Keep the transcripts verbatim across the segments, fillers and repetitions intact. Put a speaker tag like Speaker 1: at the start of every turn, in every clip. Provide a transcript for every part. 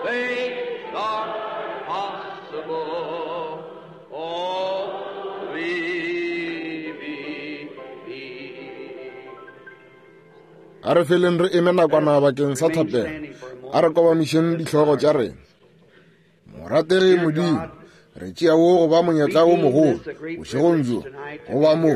Speaker 1: things are possible. Oh, believe me.
Speaker 2: a re feleng re eme nakwana bakeng sa thapelo a re kobamišeng ditlhogo tša rena. Morategi Modimo, re tšea wo go ba monyetla o mogolo bošegong jo go ba mo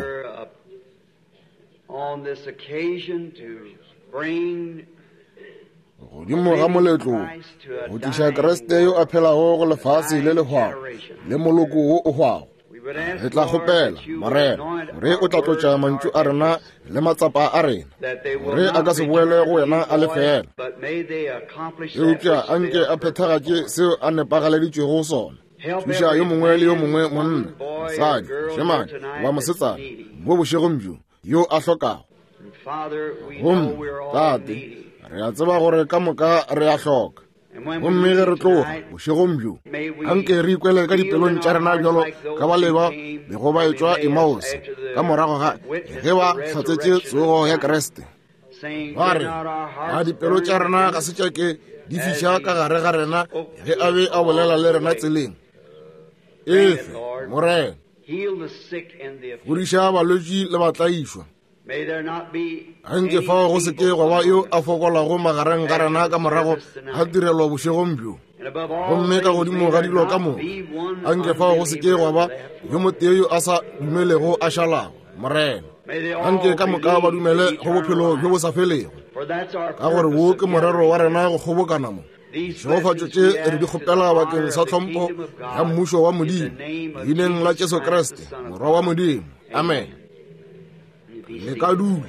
Speaker 1: on this occasion to bring
Speaker 2: godimo ga moletlo go tliša Kriste yo a phelago go lefase le lehwago le moloko wo o hwago. Re tla kgopela Morena gore o tla tlotša mantšu a rena le matsapa a rena gore a ka se boele go wena a lefela eupša a nke a phethagatše seo a nepagaleditšwego sona. Thuša yo mongwe le yo mongwe monna, mosadi, mošemane goba mosetsana mo bošegong bjo yo a hlokago. Gomme tate, re a tseba gore ka moka re a hloka. Gomme ge re tloga bošegong bjo a nke re ikwele ka dipelong tša rena bjalo ka baleba bego ba etswa Emaose ka morago ga ge ba hlatsetše tsogo ya Kriste. Ba re a dipelo tša rena ga se tša ke di fiša ka gare ga rena ge a be a bolela le rena tseleng. Efe Morena, godiša balwetši le batlaišwa a nke fao go se ke go ba yo a fokolago magareng ga rena ka morago ga tirelo bošegong bjo. Gomme ka godimo ga dilo ka moka a nke fao go se ke go ba yo motee yo a sa dumelego a šalago. Morena, a nke ka moka ba dumele go bophelo bjo bo sa felego, ka gore wo ke morero wa rena go kgobokana mo šegofatšo tše re di kgopela bakeng sa tlhompho ya mmušo wa Modimo leineng la Jesu Kriste morwa wa Modimo. Amen. Le ka dula.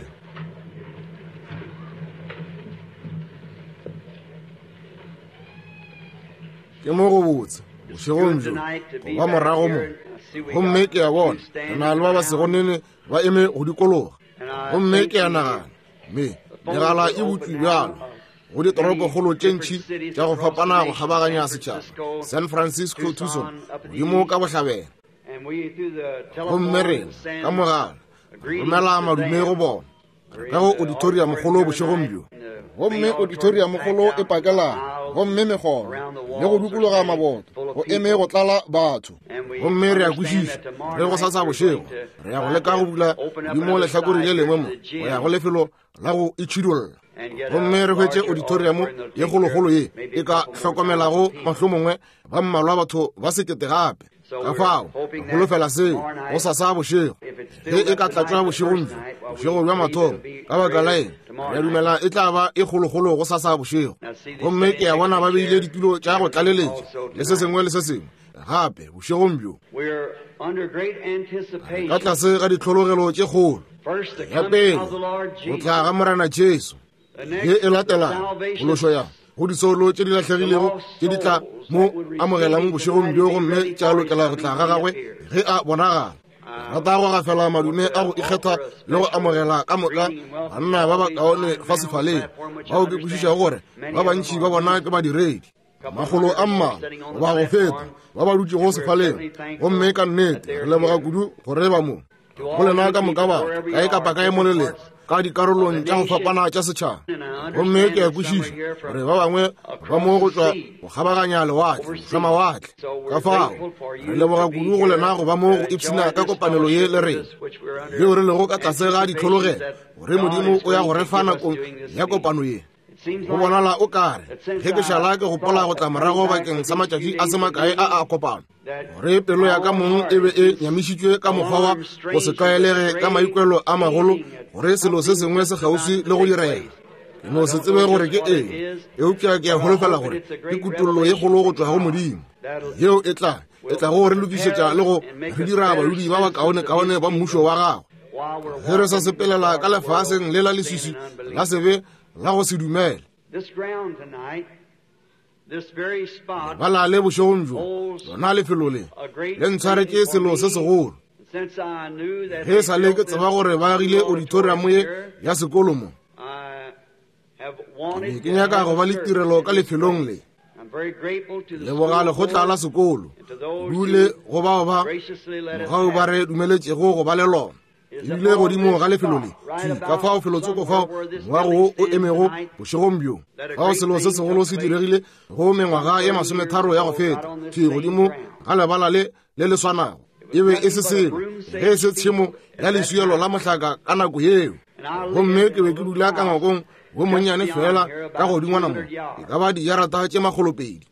Speaker 2: Ke mo go botse bošegong jo go ba morago mo gomme ke a bona re na le ba ba segonene ba eme go dikologa. Gomme ke a nagana mme megala e butswi bjalo go ditoropo kgolo tše ntšhi tša go fapana go kgabaganya setšhaba, San Francisco, Tucson, godimo ka bohlabela. Gomme rena ka mogala romela madume go bona ka go auditorium kgolo bošegong bjo. Gomme auditorium kgolo e pakelang, gomme megolo le go dukologa maboto go eme go tlala batho. Gomme re a kwešiša re go satsa bošego re ya go leka go bula dimo lehlakore le lengwe mo go ya go lefelo la go itšhidolla. Gomme re hwetše auditorium ye kgolokgolo ye e ka hlokomelago mahlomongwe ba mmalwa batho ba sekete gape. Ka fao go holofela seo go sasa bošego ge e ka tlatšwa bošegong bjo bošego bja mathomo ka baka la eng re dumela e tla ba e kgolokgolo go sasa bošego. Gomme ke ya bona ba beile ditulo tša go tlaleletša le se sengwe le se sengwe gape bošegong bjo ka tlase ga ditlhologelo tše kgolo. Ya pele go tla ga Morena Jesu ye e latelang kgološo ya go disolo tše di latlhegilego tše di tla mo amogelang bošegong bjo. Gomme tša lokela go tla ga gagwe ge a bonagala. Rata go gafela madume a go ikgetha le go amogela ka moka banna ba ba kaone fa sefaleng bao ke kwešiša gore ba bantši ba bona ke badiredi magolo a mmala ba go feta ba ba dutse go sefaleng. Gomme ka nnete re leboga kudu gore ba mo go lena ka moka ba ka e kapa ka e moleleng ka dikarolong tša go fapana tša setšhaba. Gomme ke a kwešiša gore ba bangwe ba mo go tšwa go kgabaganya lewatle sa mawatle. Ka fao re leboga kudu go lena go ba mo go ipshina ka kopanelo ye le rena yeo re lego ka tlase ga ditlhologelo gore Modimo o ya go re fa nakong ya kopano ye. Go bonala o kare ge ke šala ke gopola go tla morago bakeng sa matšatši a semakae a a kopano gore pelo ya ka mong e be e nyamišitšwe ka mokgwa wa go se tlwaelege ka maikwelo a magolo gore selo se sengwe se kgauswi le go direga. Ke no se tsebe gore ke eng eupša ke a holofela gore ke kutololo ye kgolo go tšwa go Modimo yeo e tla e tla go re lokišetša le go re dira badudi ba ba kaone-kaone ba mmušo wa gago ge re sa sepelela ka lefaseng le la leswiswi la sebe la go se dumele. Bala le bošegong bjo lona lefelo le le ntshware ke selo se segolo. Ge sa le ke tseba gore ba agile auditorium ye ya sekolo mo ke nyaka go ba le tirelo ka lefelong le. Leboga lekgotla la sekolo dule go bao ba mogao ba re dumeletšego go ba le lona. ebile godimo ga lefelo le tšhi ka fao felotsoko fao moago o emego bošegong bjo fao selo se segolo se diregile go mengwaga ye masometharo ya go feta tšhi godimo ga lebala le le le swanang e be e se selo ge e se tšhemo ya lesuelo la mohlaka ka nako yeo gomme ke be ke dula ka ngwakong go monnyane fela ka godingwana mo e ka ba dijarata tše magolopedi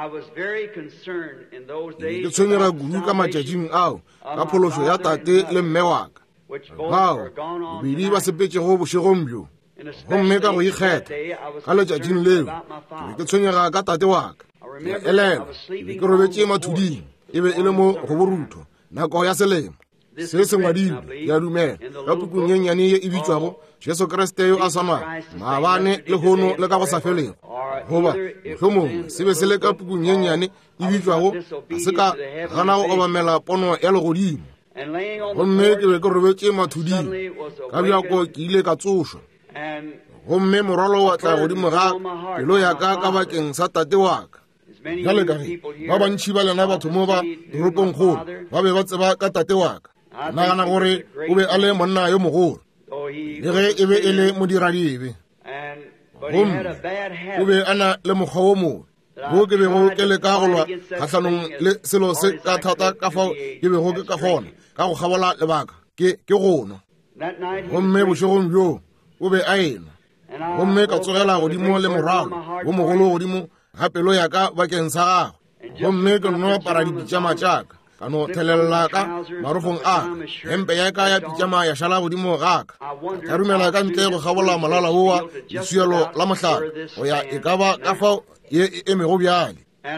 Speaker 2: ke tshwenyega kudu ka matšatšing ao ka phološo ya tate le mme waka bao bobedi ba sepetšego bošegong bjo gomme ka go ikgetha ka letšatšing leo ke be ke tshwenyega ka tate waka ke elela ke be ke robetše mathuding e be e le mo go borutho nako ya selemo se se ngwadilwe ya dumela ka pukung ye nnyane ye e bitswago Jesu Kriste yo a swanang maabane le hono le ka go sa felego goba mohlomongwe se be se le ka pukung ye nnyane e bitswago ga se ka gana go obamela pono ya legodimo gomme ke be ke robetše mathuding ka bjako ke ile ka tsošwa gomme morwalo wa tla godimo ga pelo ya ka ka bakeng sa tate waka jale ka ge ba bantšhi ba lena batho mo ba toropong kgolo ba be ba tseba ka tate waka nagana gore o be a le monna yo mogolo le ge e be e le modiradibe gomme o be a na le mokgwa o mongwe mo ke bego ke le ka golwa kgatlhanong le selo se ka thata ka fao ke bego ke ka gona ka go gabola lebaka ke gono gomme bošegong bjo o be a ena gomme ka tsogela godimo le morwalo wo mogolo godimo ga pelo ya ka bakeng sa gagwe gomme ke no apara dipitšama tšaka ka no thelelela ka marofong a hempe ya ka ya pitšama ya šala godimo gaka ka rumela ka ntle go gabola malala oa lesuelo la mohlaka go ya e ka ba ka fao ye e emego bjale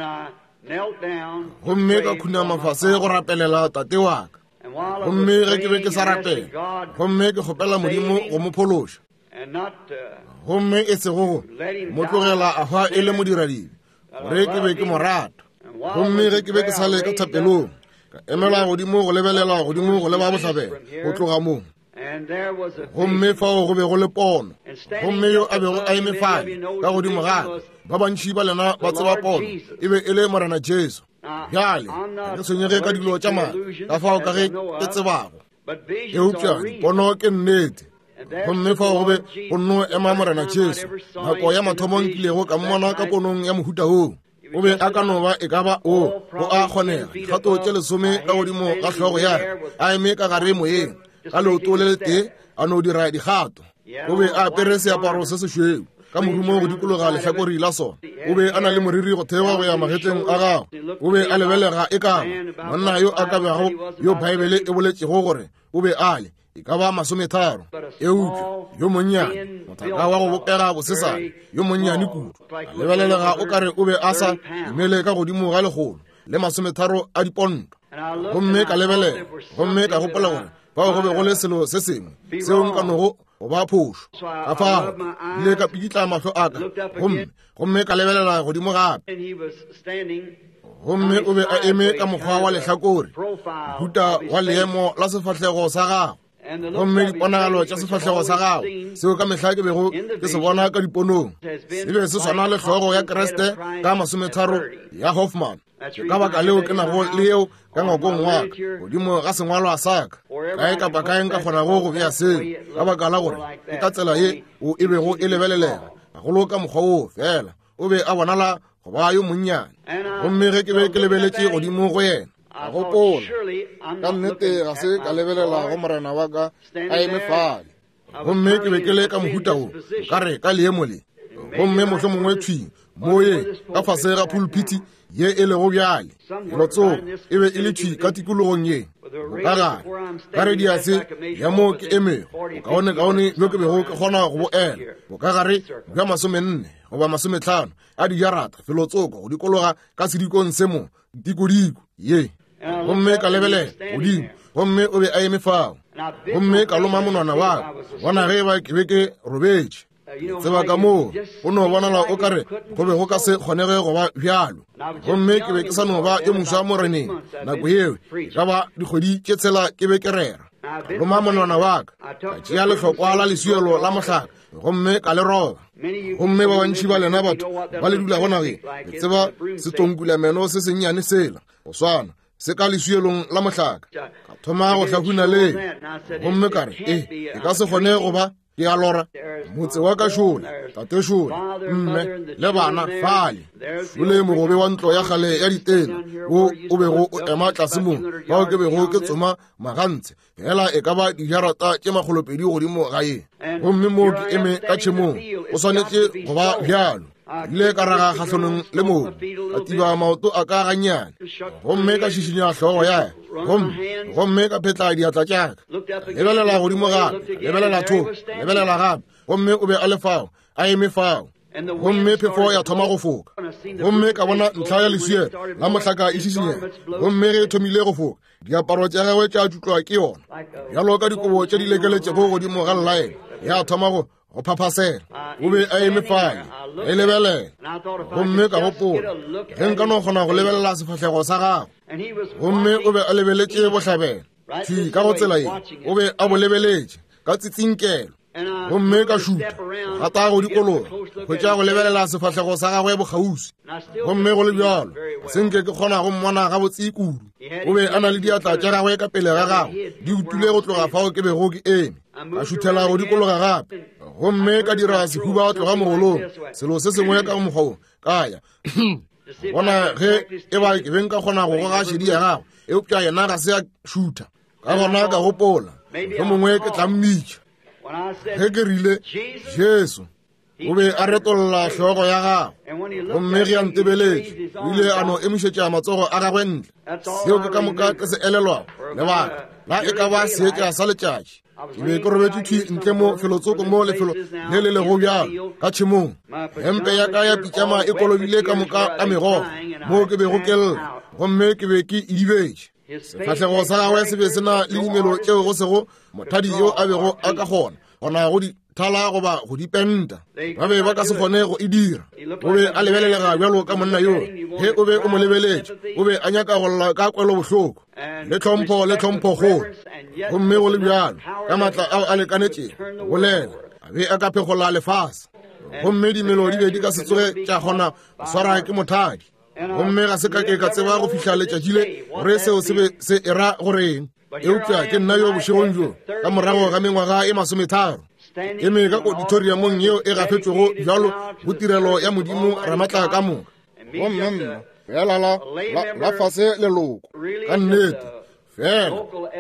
Speaker 2: gomme ka khunama fase go rapelela tate waka gomme ge ke be ke sa rapela gomme ke kgopela modimo go mo phološa gomme e sego mo tlogela a fa e le modiradibe gore ke be ke mo rata gomme ge ke be ke sa le ka thapelong ka emela godimo go lebelela godimo go leba bohlabela go tloga moo gomme fao go be go le pono gomme yo a bego a eme fane ka godimo gane ba bantšhi ba lena ba tseba pono e be e le morena Jesu bjale ke tshwenyege ka dilo tša mane ka fao ka ge ke tsebago eupša pono ke nnete gomme fao go be go nno ema morena Jesu nako ya mathomo nkilego ka mmona ka ponong ya mohuta oo o be a ka no ba e ka ba o o a kgonega dikgato tše lesome ka godimo ga hlogo ya a eme ka gare moyeng ka leoto le le tee a no dira dikgato o be a apere seaparo se sešweu ka morumo go dikologa lehlakori la sona o be a na le moriri go thewa go ya magetleng a gago o be a lebelega e kaba monna yo a ka bego yo baebele e boletšego gore o be a le e ka ba masometharo eupša yo monnyane mothaka wa go bopega bosesane yo monnyane kudu a lebelelega o kare o be a sa emele ka godimo ga legolo le masometharo a dipondo gomme ka lebelela gomme ka gopola gore bao go be go le selo se sengwe seo nka nogo go ba phošo ka fao ile ka pikitla mahlo aka gomme gomme ka lebelela godimo gape gomme o be a eme ka mokgwa wa lehlakore mohuta wa leemo la sefahlego sa gago gomme diponagalo tša sefahlego sa gago seo ka mehla ke bego ke se bona ka diponong e be se swana le hlogo ya Kriste ka masometharo ya Hoffman ka baka leo ke nago le eo ka ngwakong waka godimo ga sengwalo a saka kae kapa kae nka kgonago go bea seo ka baka la gore ke ka tsela ye o e bego e lebelelega gagolo ka mokgwa oo fela o be a bonala go ba yo monnyane gomme ge ke be ke lebeletše godimo go yena a gopola ka nnete ga se ka lebelela go morena wa ka a eme fale gomme ke be ke le ka mohuta o ka re ka leemo le gomme mohlho mongwe tšhwing moye ka fase ga pulpiti ye e lego bjale elotso e be e le tšhwi ka tikologong ye ka gane ka rediase ya mo ke emego kaone kaone bjo ke bego ke kgona go boela bo ka gare bja masomenne goba masomehlano a dijarata felotsoko go dikologa ka sedikong se mo dikodiko ye gomme ka lebelela godimo gomme o be a eme fao gomme ka loma monwana wa bona ge ba ke be ke robetše tseba ka moo o no bonala o kare go be go ka se kgonege go ba bjalo gomme ke be ke sa no ba yo moswa moreneng nako eo ka ba dikgwedi tše tshela ke be ke rera loma monwana wa ka ka tšea lehlokwa la lesuelo la mohlaka gomme ka le roba gomme ba bantšhi ba lena batho ba le dula go nageng le tseba setonkulameno se sennyane sela go swana se ka lesuelong la mohlaka ka thoma go hlahuna le gomme kare eh e ka se kgone go ba ke a lora motse wa ka shola tate shola mme le bana fale le mogobe wa ntlo ya gale ya ditena o o be go ema tlase mo ba o ke be go ke tsoma magantse hela e ka ba dijarata ke magolopedi godimo gae gomme mo ke eme ka tshemong o swanetse go ba bjalo ile ka raga kgahlonong le moo ka tiba maoto a ka ganyane gomme ka šišinya hlogo ya gomme ka phetla diatla tšaka lebelela godimo gape lebelela thoko lebelela gape gomme o be a le fao a eme fao gomme phefo ya thoma go foka gomme ka bona ntlha ya lesuela la mohlaka e šišinyega gomme ge e thomile go foka diaparo tša gagwe tša tutlwa ke yona bjalo ka dikobo tše di lekeletšego godimo ga llaena ya thoma go go phaphasela o be a eme fae e lebelela gomme ka gopola ge nka no kgona go lebelela sefahlego sa gago gomme o be a lebeletše bohlabela thi ka go tsela ye o be a bo lebeletše ka tsitsinkelo gomme ka šuta gata go dikologa go tša go lebelela sefahlego sa gagwe bogausi gomme go le bjalo senke ke kgona go mmona ga botsee kudu o be a na le diatla tša gagwe ka pele ga gago di utule go tloga fao ke bego ke eme ka šuthela go dikologa gape gomme ka dira sehuba go tloga mogolong selo se sengwe ka mokgwao kaya bona ge e ba ke beng ka kgona go goga šedi ya gago eupša yena ga se a šutha ka gona ka gopola go mongwe ke tla mmitša ge ke rile jesu o be a retolola hlogo ya gago gomme ge a ntebeletše o ile a no emišetša matsogo a gagwe ntle seo ke ka moka ke se elelwago lebaka la e ka ba seetša sa letšatši ke be ke robetse thwi ntle mo felotsoko mo lefelo le le lego bjalo ka tšhemong hempe ya ka ya pitšama e kolobile ka moka a megogo mo ke bego kelela gomme ke be ke idibetše sefahlego sa gagwe se be se na le dimelo tšeo go sego mothadi yo a bego a ka kgona gona go di thala goba go di penta ba be ba ka se kgone go e dira o be a lebelelega bjalo ka monna yo ge o be o mo lebeletše o be a nyaka go lla ka kwelo bohloko le tlhompho le tlhompho kgolo gomme go le bjalo ka maatla ao a lekanetšeng bolela a be a ka phegola lefase gomme dimelo di be di ka se tsoge tša kgona go swara ke mothadi gomme ga se ka ke ka tseba go fihla letšatši le gore seo se be se era goreng eupša ke nna yo bošegong jo ka morago ga mengwaga e masometharo e me ka auditoriamong yeo e gafetšwego bjalo go tirelo ya modimo ramatla ka moka gomme mna fela la fase leloko ka nnete fela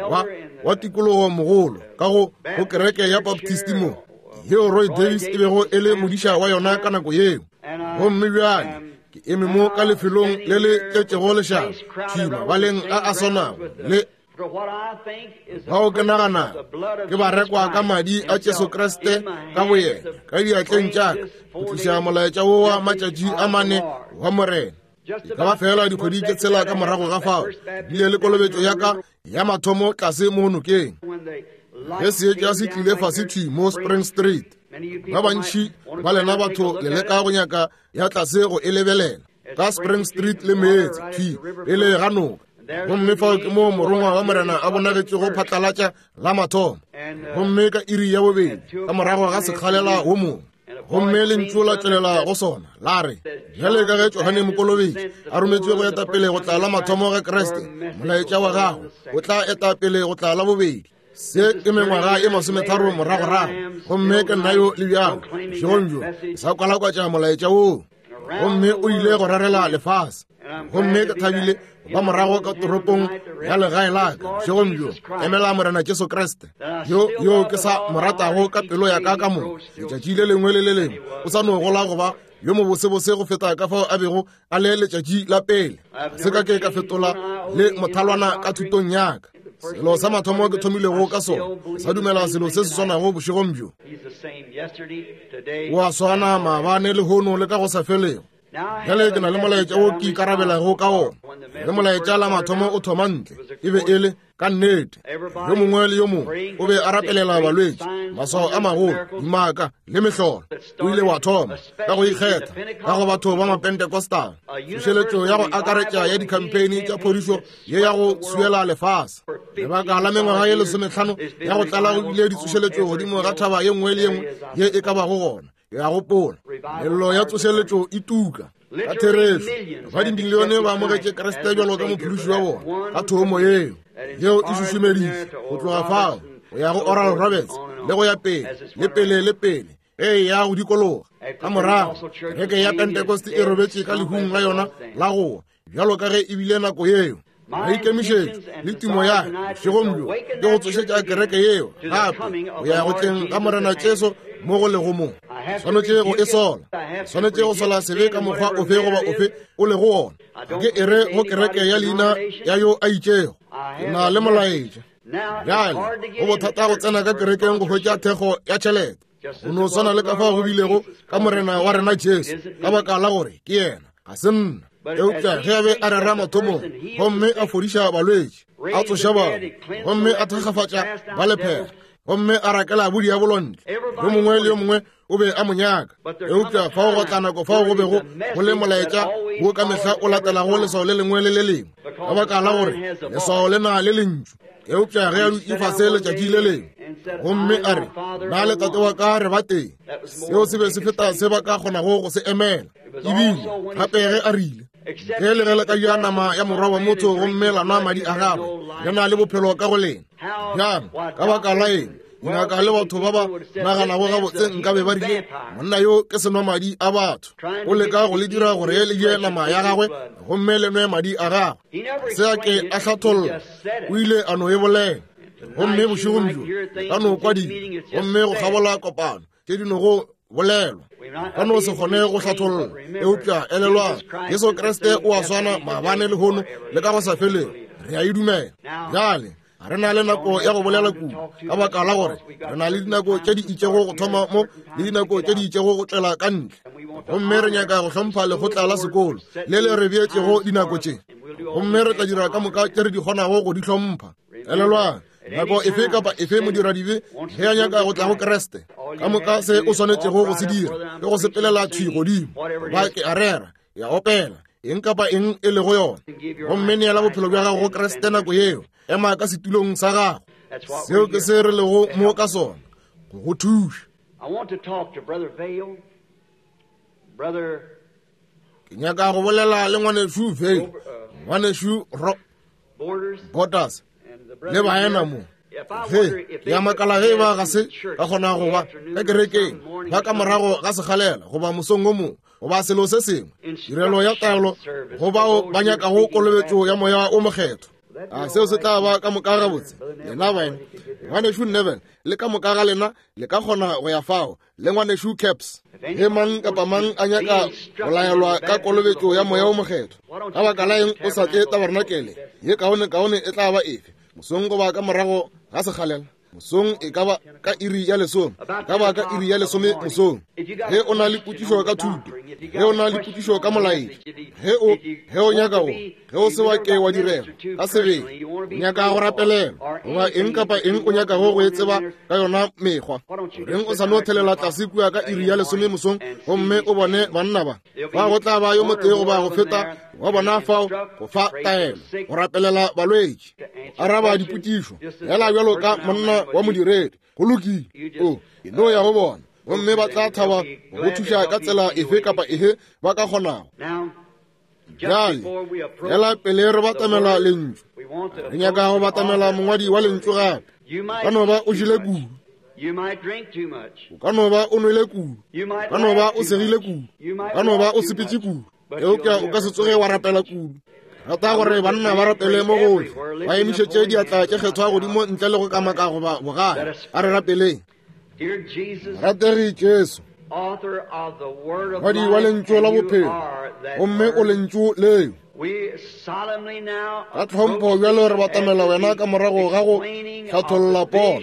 Speaker 2: wa tikologo mogolo ka go kereke ya baptisti mo yeo Roy Davis e bego e le modiša wa yona ka nako yeo gomme bjale ke eme mo ka lefelong le le tletšego lešaka thima baleng a a sonago le bao ke nagana ke ba rekwa ka madi a Jesu Kriste ka boyena ka diatleng tšaka go tliša molaetša wo wa matšatši a mane wa morena ka ba fela dikgwedi ke tshela ka morago ga fao bile le kolobetšo ya ka ya mathomo tlase mo nokeng ge seetša se tlile fase thwi mo Spring Street ba bantši ba lena batho le leka go nyaka ya tlase go e lebelela ka Spring Street le meetse thwi e le ga noka gomme fao ke mo morongwa wa morena a bonagetše go phatlalatša la mathomo gomme ka iri ya bobedi ka morago ga sekgalela wo mongwe gomme le ntlo la tšwelela go sona la re bjale ka ge Johane Mokolobetši a rometšwe go eta pele go tla la mathomo ga Kriste molaetša wa gago o tla eta pele go tla la bobedi se ke mengwaga e masometharo moragorago gomme ke nna yo le bjalo šegong jo sa kwalakwatša molaetša woo gomme o ile go rarela lefase gomme ke thabile ba morago ka toropong ya legae laka šegong jo emela morena Jesu Kriste yo yo ke sa moratago ka pelo ya ka ka mo letšatši le lengwe le le lengwe o sa no gola goba yo mo bosebose go feta ka fao a bego a le letšatši la pele se ka ke ka fetola le mothalwana ka thutong yaka selo sa mathomo ke thomilego ka sona sa dumela selo se se swaнаgo bošegong bjo o a swana maabane le hono le ka go sa felego bjale ke na le molaetša o ke ikarabelago ka ona le molaetša la mathomo o thoma ntle e be e le ka nnete yo mongwe le yo mongwe o be a rapelela balwetši maswao a magolo dimaka le mehlolo o ile wa thoma ka go ikgetha ka go batho ba mapentekostale tšhošeletšo ya go akaretša ya dikhampeini tša phodišo ye ya go suela lefase lebaka la mengwaga ye lesomehlano ya go tlala go bile ditšhošeletšo godimo ga thaba ye nngwe le ye nngwe ye e ka bago gona ya gopola mello ya tsošeletšo e tuka ka thereso ba dimilione ba amogetse Kriste jalo ka mophološi wa bona ka thomo eo yeo e šušumeditše go tloga fao go ya go Oral Roberts le go ya pele le pele le pele e ya go dikologa ka morago kereke ya Pentecost e robetse ka lehung la yona la gowa bjalo ka ge e bile nako yeo ba ikemišetše le timo ya segomjo ke go tsošetša kereke yeo gape go ya go tleng ka morena Jesu mo go lego moo swanetše go e sola swanetše go sola sebe ka mokgwa ofe goba ofe o le go ona ke ere go kereke ya leina ya yo a itšego ke na le molaetša bjale go bothata go tsena ka kerekeng go hwetša thekgo ya tšhelete go no swana le ka fa go bilego ka morena wa rena Jesu ka baka la gore ke yena ga se nna eupša ge a be a rera mathomong gomme a fodiša balwetši a tsoša bao gomme a thakgafatša ba lephega gomme a rakela bodi ya bolontle yo mongwe le yo mongwe o be a monyaka eupša fa go tla nako fao go bego go le molaetša wo ka mehla o latelago leswao le lengwe le le lengwe ka baka la gore leswao le na le lentšu eupša ge a dutifa se letšatši le lengwe gomme a re na le tate wa ka re ba teng seo se be se feta se ba ka kgonago go se emela ebile gape ge a rile ge le ge le ka ja nama ya morwa wa motho gomme la nwa madi a gagwe le na le bophelo ka go lena jang ka baka la eng ngaka le batho ba ba naganago gabotse nka be ba rile monna yo ke senwa madi a batho o leka go le dira gore le je nama ya gagwe gomme le nwe madi a gagwe se a ke a hlatholla o ile a no e bolela gomme bošigomjo ka no kwadile gomme go gabola kopano ke dino go bolelwa ka no se kgone go hlatholla eupša elelwa Jesu Kriste o a swana maabane le hono le ka go sa feleng re a e dumela jale re na le nako ya go bolela kudu ka baka la gore re na le dinako tše di itšego go thoma mo le dinako tše di itšego go tlela ka ntle gomme re nyaka go hlompha lekgotla la sekolo le le re beetšego dinako tše gomme re tla dira ka moka tše re di kgonago go di hlompha elelwa nako efe kapa efe modiradibe ge a nyaka go tla go Kreste ka moka se o swanetšego go se dira ke go sepelela thwi godimo ba ke a rera ya opela eng kapa eng e le go yona gomme neela bophelo bja gago go Kreste nako yeo ema ka setulong sa gago seo ke se re lego mo ka sona go go thuša ke nyaka go bolela le ngwanešu Vale ngwanešu Borders le baena mo ge ya makala ge ba ga se ka kgona go ba ka kerekeng ba ka morago ga segalela goba mosong o mongwe goba selo se sengwe tirelo ya taolo go bao ba nyaka go kolobetso ya moya o mokgetho a seo se tla ba ka moka gabotse lena baena ngwanešu Neville le ka moka ga lena le ka kgona go ya fao le ngwanešu Caps ge mang kapa mang a nyaka go laelwa ka kolobetso ya moya o mokgetho ka baka la eng o sa tse tabernakele ye kaone kaone e tla ba efe mosong go ba ka morago ga segalela mosong e ka ba ka iri ya lesome ka ba ka iri ya lesome mosong ge o na le putišo ka thuto ge o na le putišo ka molaedi ge o ge o nyaka go ge o se wa ke wa direla ka sebeng o nyaka go rapelela goba eng kapa eng o nyaka go go e tseba ka yona mekgwa reng o sa no thelela tlase kua ka iri ya lesome mosong gomme o bone banna ba ba go tla ba yo motee goba go feta wa bona fao go fa taelo go rapelela balwetši araba diputišo hela bjalo ka monna wa modiredi go lokile o e no ya go bona gomme ba tla thaba go thuša ka tsela efe kapa efe ba ka kgonago jale hela pele re batamela lentšu re nyaka go batamela mongwadi wa lentšu gape ka no ba o jile kudu o ka no ba o nwele kudu ka no ba o segile kudu ka no ba o sepetse kudu eupša o ka se tsoge wa rapela kudu rata gore banna ba rapele mo gohle ba emišetše diatla tše kgethwa godimo ntle le go kamaka goba bogale a re rapeleng rategi Jesu ngwadi wa lentšu la bophelo gomme o lentšu leo ka tlhompho bjalo re batamela wena ka morago ga go hlatholla pono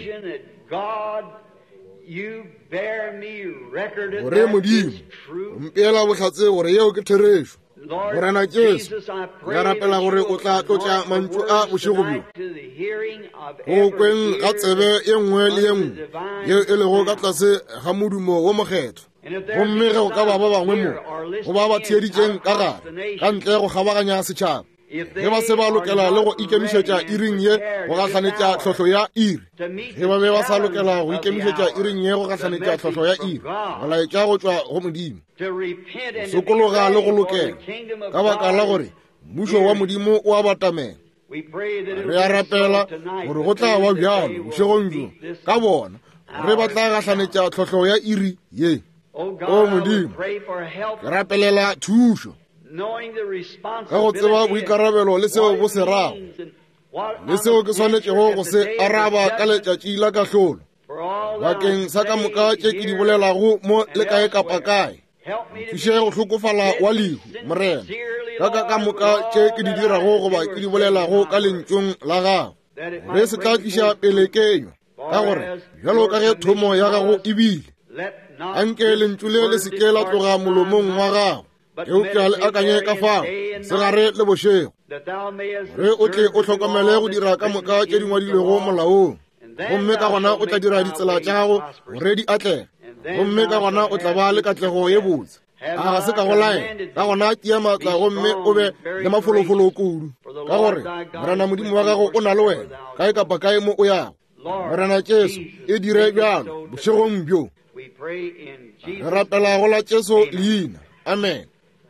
Speaker 2: gore modimo ompeela bohlatse gore yeo ke therešo morena Jesu ya rapela gore o tla tlotša mantšu a bošegobjo go kweng ga tsebe ye nngwe le ye nngwe ye e lego ka tlase ga modumo wo mokgetho gomme ge go ka ba ba bangwe mo go ba ba theeditšeng ka gare ka ntle go kgabaganya setšhaba ge ba se ba lokela le go ikemišetša iring ye go gahlanetša tlhohlo ya iri ge ba be ba sa lokela go ikemišetša iring ye go gahlanetša tlhohlo ya iri molaetša go tšwa go modimo sokologa le go lokela ka baka la gore mmušo wa modimo o a batamela re a rapela gore go tla ba bjalo bošegong jo ka bona re ba tla gahlanetša tlhohlo ya iri ye o modimo ke rapelela thušo ka go tseba boikarabelo le seo bo se rago le seo ke swanetšego go se araba ka letšatši la kahlolo bakeng sa ka moka tše ke di bolelago mo le kae kapa kae thuše go hlokofala wa lehu morena ka ka ka moka tše ke di dirago goba ke di bolelago ka lentšong la gago re se tla tliša pelekenywa ka gore bjalo ka ge thomo ya gago e bile anke lentšu le le seke la tloga molomong wa gago eupša le akanye ka fao segare le bošego re o tle o hlokomele go dira ka moka tše di ngwadilwego molaong gomme ka gona o tla dira ditsela tša gago gore di atlega gomme ka gona o tla ba le katlego ye botse a ga se ka go laela ka gona tia maatla gomme o be le mafolofolo kudu ka gore morena modimo wa gago o na le wena kae kapa kae mo o yago morena Jesu e dire bjalo bošegong bjo re rapela go la Jesu leina amen.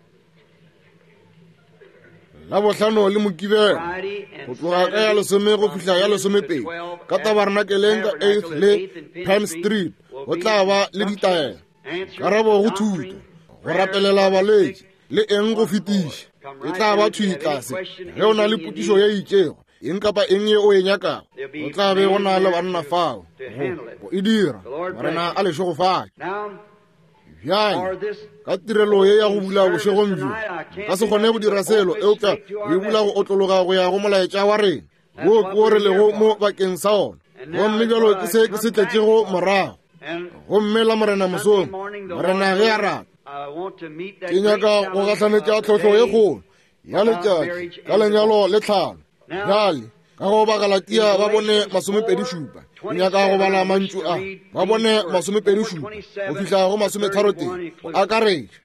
Speaker 2: La bohlano le mokibelo go tloga ka ya lesome go fihla ya lesomepedi ka tabernakeleng ka eighth le Palm Street go tla ba le ditaela karabo go thuto go rapelela balwetši le eng go fetiša e tla ba thwitlase ge o na le putišo ya itšego eng kapa eng ye o e nyakago go tla be go na le banna fao go e dira morena a lešo go fatša bjale ka tirelo ye ya go bula bošegong bjo ka se kgone go dira selo eupša o e bula go otlologa go ya go molaetša wa rena wo ke o relego mo bakeng sa ona gomme bjalo ke se ke se tletšego morago gomme la morena mosong morena ge a rata ke nyaka go gahlanetša tlhohlo ye kgolo ya letšatši ka lenyalo le tlhano bjale ka go ba Galatia ba bone masomepedi šupa ke nyaka go bala mantšu a ba bone masomepedi šupa go fihla go masometharoteng go akaretša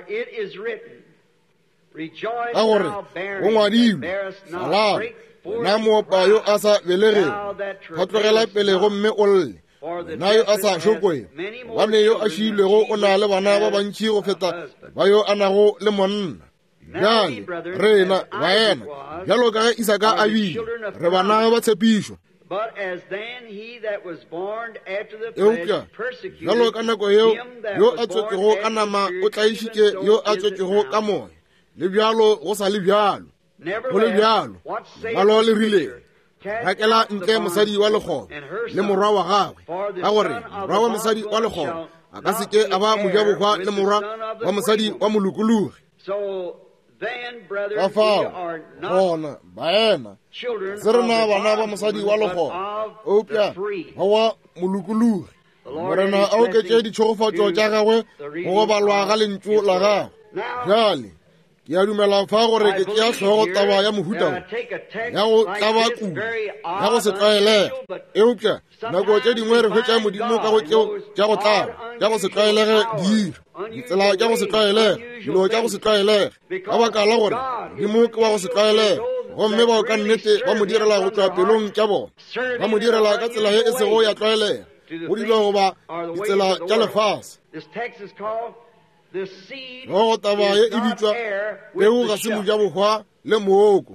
Speaker 2: ka gore go ngwadilwe salama wena moopa yo a sa belegego phatlogela pele gomme o lle wena yo a sa šokwego gobane yo a šiilwego o na le bana ba bantši go feta ba yo a nago le monna bjale rena baena bjalo ka ge Isaka a bile re bana ba tshepišo eupša bjalo ka nako yeo yo a tswetšego ka nama o tlaišitše yo a tswetšego ka moya le bjalo go sa le bjalo go le bjalo balo le rileng rakela ntle mosadi wa lekgoba le morwa wa gagwe ka gore morwa wa mosadi wa lekgoba a ka seke a ba mojabokgwa le morwa wa mosadi wa molokologi ka fao gona baena se rena bana ba mosadi wa lekgoba eupša ba wa molokologi morena a oketše ditšhogofatšo tša gagwe go go balwa ga lentšu la gagwe bjale ke a dumela fa gore ke tšea tlhogo taba ya mohuta ya go tlaba kudu ya go se tlwaelega eupša nako tše dingwe re hwetša modimo ka go tšeo tša go tlaba tša go se tlwaelege dira ditsela tša go se tlwaelega dilo tša go se tlwaelega ka baka la gore modimo ke wa go se tlwaelega gomme bao ka nnete ba mo direla go tšwa pelong tša bona ba mo direla ka tsela ye e sego ya tlwaelega go dilo goba ditsela tša lefase go go taba ye e bitšwa peu ga se mojabokgwa le mooko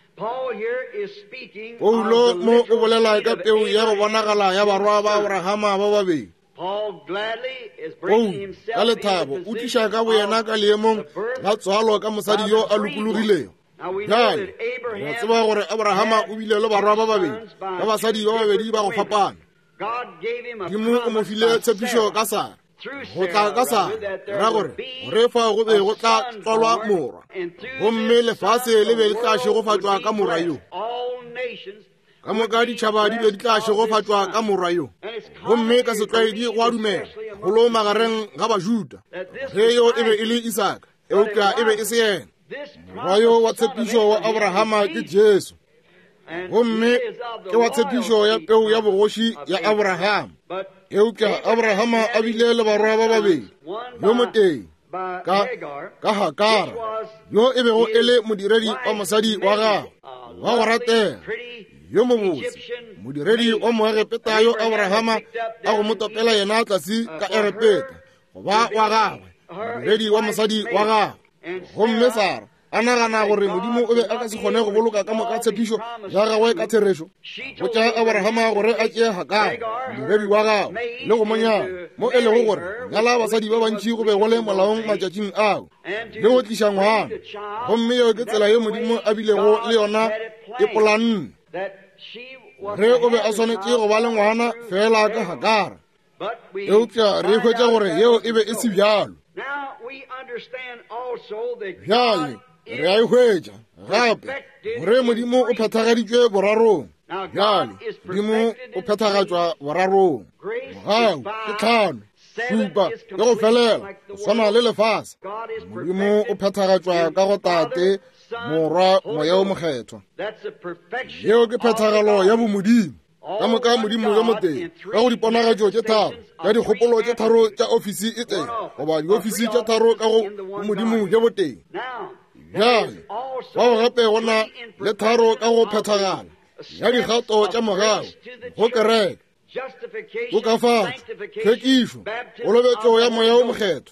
Speaker 2: Paulo mo o bolela ka peu ya go bonagala ya barwa ba Abrahama ba babedi Paulo ka lethabo o tliša ka boyena ka leemong la tswalo ka mosadi yo a lokologilego bjale re tseba gore Abrahama o bile le barwa ba babedi ka basadi ba babedi ba go fapana Dimo o mo file tshepišo ka Sara go tla ka Sara ra gore re fa go be go tla tswalwa morwa gomme lefase le be le tla šegofatšwa ka morwa yo ka moka ditšhaba di be di tla šegofatšwa ka morwa yo gomme ka setlwaedi go a dumela golo magareng ga Bajuda ge yo e be e le Isaka eupša e be e se yena morwa yo wa tshepišo wa Abrahama ke Jesu gomme ke wa tshepišo ya peu ya bogoši ya Abrahama eupša Abrahama a bile le barwa ba babedi yo moteng ka ka Hagara yo e bego e le modiredi wa mosadi wa gagwe wa go ratega yo mobotse, modiredi wa moerepeta yo Abrahama a go motopela yena tlase ka erepeta go ba wa gagwe, modiredi wa mosadi wa gagwe. Gomme Sara a nagana gore Modimo o be a ka se kgone go boloka ka moka tshepišo ya gagwe ka therešo, go tša Abrahama gore a tšee Hagara modiredi wa gagwe le go monyala, mo e lego gore nyala basadi ba bantši go be go le molaong matšatšing ao, le go tliša ngwana. Gomme yo ke tsela ye Modimo a bilego le yona e polanne re o be a swanetše go ba le ngwana fela ka Hagara. Eupša re hwetša gore yeo e be e se bjalo. Bjale re a e hwetša gape gore Modimo o phethagaditšwe borarong. Bjale Modimo o phethagatšwa borarong. Mogau ke tlhano šupa ke go felela go swana le lefase. Modimo o phethagatšwa ka go Tate, Morwa, Moya o mokgethwa. Yeo ke phethagalo ya bomodimo ka moka Modimo yo moteng ka go diponagatšo tše tharo ka dikgopolo tše tharo tša ofisi e teng goba diofisi tše tharo ka go Modimo yo boteng. Bjale wa go gape go na le tharo ka go phethagala ya dikgato tša mogao go kereke, tokafatšo, tlhwekišo, kolobetšo ya Moya o mokgethwa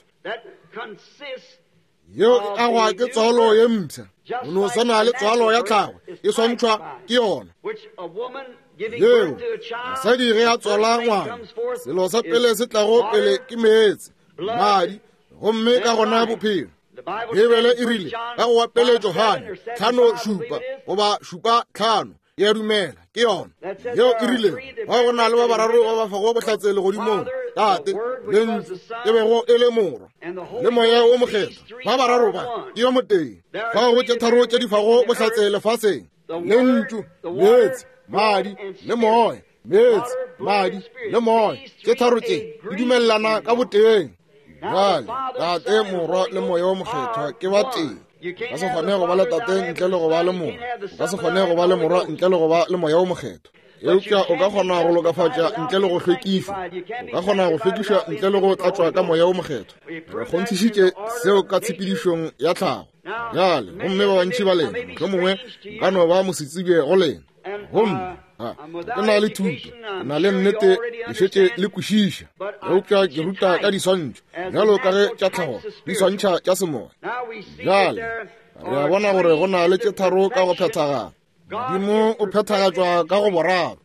Speaker 2: yeo e agwa ke tswalo ye mpšha. Go no sana le tswalo ya tlhagwe e swantšhwa ke yona yeo mosadi ge a tswala ngwana, selo sa pele se tlago pele ke meetse, madi, gomme ka gona bophelo. Bibele e rile ka go wa pele Johane tlhano šupa goba šupa tlhano ya dumela ke yona yeo e rile ba go na le ba bararo ba ba fago bohlatse le godimong, Tate le ntse e bego e le Morwa le Moya o mokgethwa. Ba bararo ba ke yo moteng fa go tše tharo tše di fago bohlatse lefaseng, le ntšu, meetse, madi le moya, meetse, madi le moya, tše tharo tše di dumelelana ka boteng. Bjale Tate, Morwa le Moya o mokgethwa ke ba teng. Ka se kgone go ba le Tate ntle le go ba le Morwa, ka se kgone go ba le Morwa ntle le go ba le Moya o mokgethwa. Eupša o ka kgona go lokafatša ntle le go hlwekišwa, o ka kgona go hlwekišwa ntle le go tlatšwa ka Moya o mokgethwa. Re kgonthišitše seo ka tshepedišong ya tlhago. Bjale gomme ba bantši ba lena mohlomongwe ka no ba mosetsibje go lena. Gomme ke na le thuto, ke na le nnete le šetše le kwešiša. Eupša ke ruta ka diswantšho bjalo ka ge tša tlhago di swantšha tša semoya. Bjale re a bona gore go na le tše tharo ka go phethagala. Modimo o phethagatšwa ka go boraro.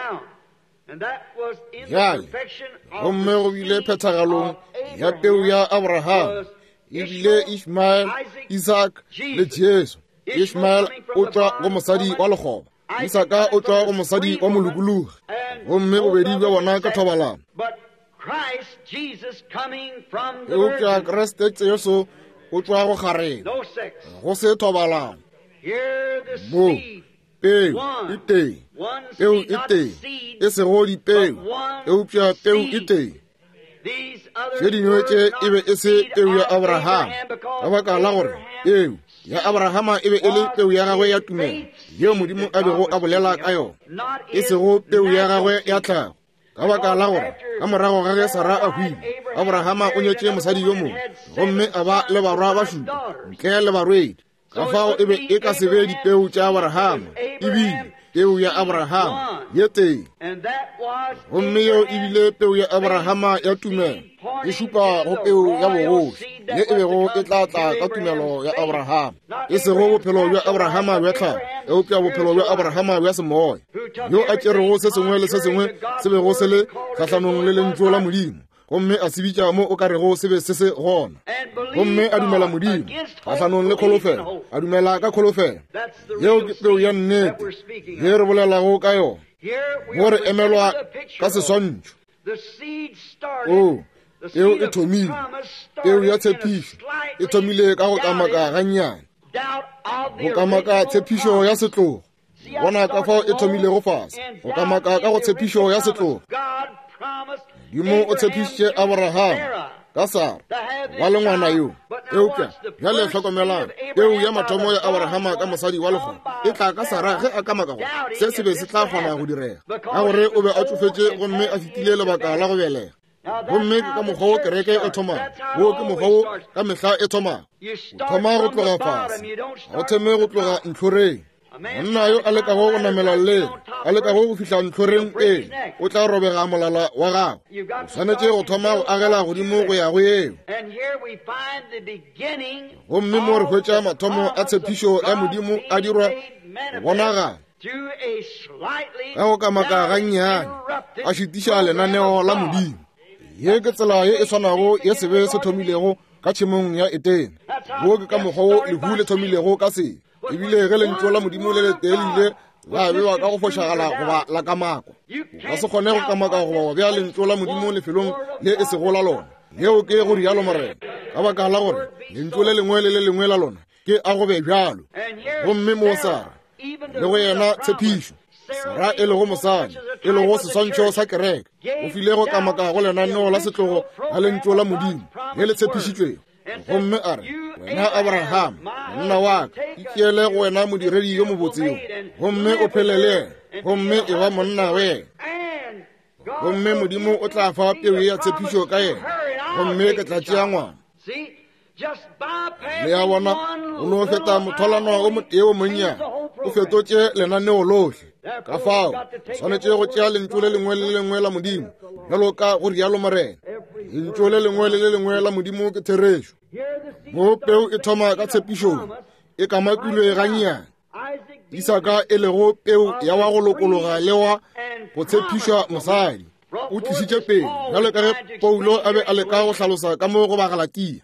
Speaker 2: Bjale gomme go bile phethagalong ya peu ya Abraham, e bile Ishmael, Isaac le Jesu. Ishmael o tšwa go mosadi wa lekgoba, Isaka o tšwa go mosadi wa molokologi, gomme bobedi bja bona ka thobalano. Eupša Kriste Jesu o tšwa go gareng, go se thobalano. Mo peu e teng, peu e teng, e sego dipeu, eupša peu e teng. Tše dingwe tše e be e se peu ya Abrahama ka baka la gore peu ya Abrahama e be e le peu ya gagwe ya tumelo yeo Modimo a bego a bolela ka yona, e sego peu ya gagwe ya tlhago. Ka baka la gore ka morago ga ge Sara a hwile, Abrahama o nyetše mosadi yo mongwe, gomme a ba le barwa ba šupa ntle le barwedi. Ka fao e be e ka se be dipeu tša Abrahama, ebile peu ya Abrahama ye teng. Gomme yo e bile peu ya Abrahama ya tumelo e šupa go peu ya bogoši ye e bego e tla tla ka tumelo ya Abrahama, e sego bophelo bja Abrahama bja tlhago, eupša bophelo bja Abrahama bja semoya, yo a tšerego se sengwe le se sengwe se bego se le kgahlanong le lentšu la Modimo, gomme a sebitša mo o ka rego se be se se gona. Gomme a dumela Modimo kgahlanong le kholofelo, a dumela ka kholofelo yeo ke peu ya nnete ye re bolelago ka yona, mo re emelwa ka seswantšho. O peu e thomile, peu ya tshepišo e thomile ka go kamaka gannyane, go kamaka tshepišo ya setlogo. Bona ka fao e thomile go fasa, go kamaka ka go tshepišo ya setlogo. Modimo o tshepišitše Abrahama ka Sara wa le ngwana yo. Eupša bjale hlokomelang peu ya mathomo ya Abrahama ka mosadi wa lekgoba e tla ka Sara ge a kamaka gore se se be se tla kgona go direga, ka gore o be a tsofetše gomme a fetile lebaka la go belega. gomme ke ka mokgwa o kereke e thomang wo ke mokgwa o ka mehla e thomang o thoma go tloga fase ga o theme go tloga ntlhoreng monna yo a lekago go namela lena a lekago go fitlha ntlhoreng e o tla robega molala wa gago o tshwanetse go thoma go agela godimo go ya go eo gomme mo re hwetša mathomo a tshepišo ya modimo a dirwa go bonagala ka go kamaka gannyane a šitiša lenaneo la modimo ye ke tsela ye e tshwanago ye sebe se thomilego ka tšhemong ya etene wo ke ka mokgwa o lehu le thomilego ka se ebile ge lentso la modimo le letelile la bewa ka go fošagala goba la kamako ka se kgone go kamaka goba wa bja lentso la modimo lefelong le e sego la lona leo ke go rialo morena ka baka la gore lentso le lengwe le le lengwe la lona ke a go be bjalo gomme mo Sara le go yena tshepišo Sara e lego mosadi e lego seswantšho sa kereke o file go kamaka go lenaneo la setlogo la lentso la modimo le le tshepišitšwego gomme a re wena Abraham monna wa ka ikeele go wena modiredi yo mobotseo gomme o phele le ena gomme e ba monna we gomme modimo o tla fa peo ya tshepišo ka yena gomme ke tla tšea ngwana le ya bona o no feta motholano o motee o monnyane o fetotše lenaneo lotlhe ka fao tshwanetse go tšea lentso le lengwe le lengwe la modimo bjalo ka go rialo morena lentso le lengwe le le lengwe la modimo ke therešo mo peo e thoma ka tshepišong e kamakilwe gannyane Isaka e lego peo ya wa go lokologa le wa go tshepišwa mosadi o tlišitše pele bjalo ka ge Paulo a be a leka go hlalosa ka mo go ba Galatia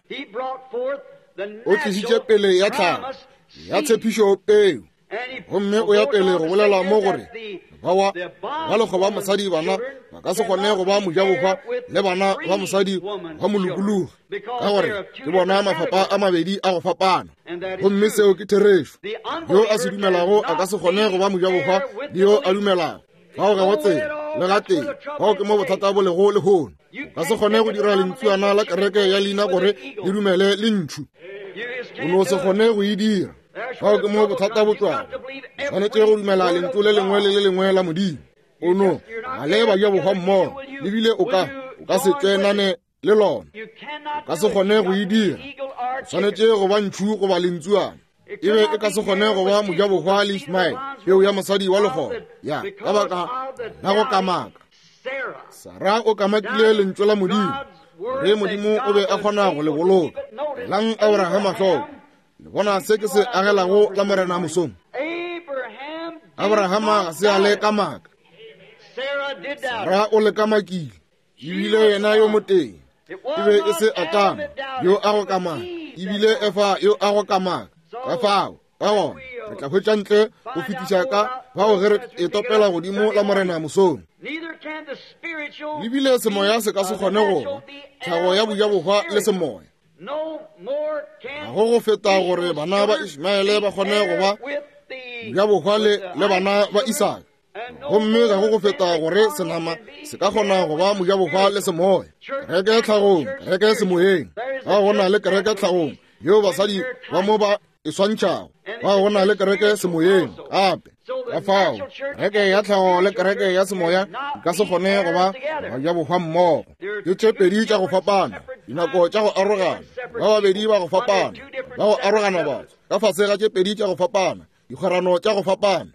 Speaker 2: o tlišitše pele ya tlhago ya tshepišo peo gomme o ya pele go bolela mo gore bawa ba lego ba mosadi bana ba ka se kgone go ba mojabokgwa le bana ba mosadi ba molokologi ka gore ke bona mafapa a mabedi a go fapana gomme seo ke therešo yo a se dumelago a ka se kgone go ba mojabokgwa le yo a dumelago bao ga botsela le ga teng bao ke mo bothata bo lego lehono ka se kgone go dira lentsuana la kereke ya leina gore le dumele le ntšhu o no se kgone go e dira bao ke mo bothata bo tswana tshwanetse go dumela lentso le lengwe le le lengwe la modimo o no a le bajabokgwa mmogo lebile o ka o ka se tsenane le lona o ka se kgone go e dira o tshwanetse go ba ntšhu go ba lentsuana ebe e ka se kgone go ba mojabokgwa le Ismael peo ya mosadi wa legona ya ka baka la go kamaka Sara o kamakile lentso la modimo re modimo o be a kgona go le boloka lang Abraham tlhoko le bona se ke se agelago la morena mosong Abrahama se a le kamaka Sara o le kamakile ebile yena yo moteng ebe e se Adam yo a go kamaka ebile Efa yo a go kamaka ka fao ka gona re tla hwetša ntle go fetiša ka bao ge re e topela godimo la morena mosong lebile semoya se ka se kgone goba tlhago ya bojabokgwa le semoya ga go go feta gore bana ba Ismaele ba kgone goba bojabokgwa le bana ba Isaka gomme ga go go feta gore senama se ka kgona goba mojabokgwa le semoya kereke tlhagong kereke semoyeng ga gona le kereke tlhagong yo basadi ba mo ba e swantšhago ba gona le kereke semoyeng gape ka fao kereke ya tlhago le kereke ya semoya ka se kgone goba bajabokgwa mmogo ke tše pedi tša go fapana dinako tša go arogana ba babedi ba go fapana ba go arogana batho ka fase ga tše pedi tša go fapana dikgorano tša go fapana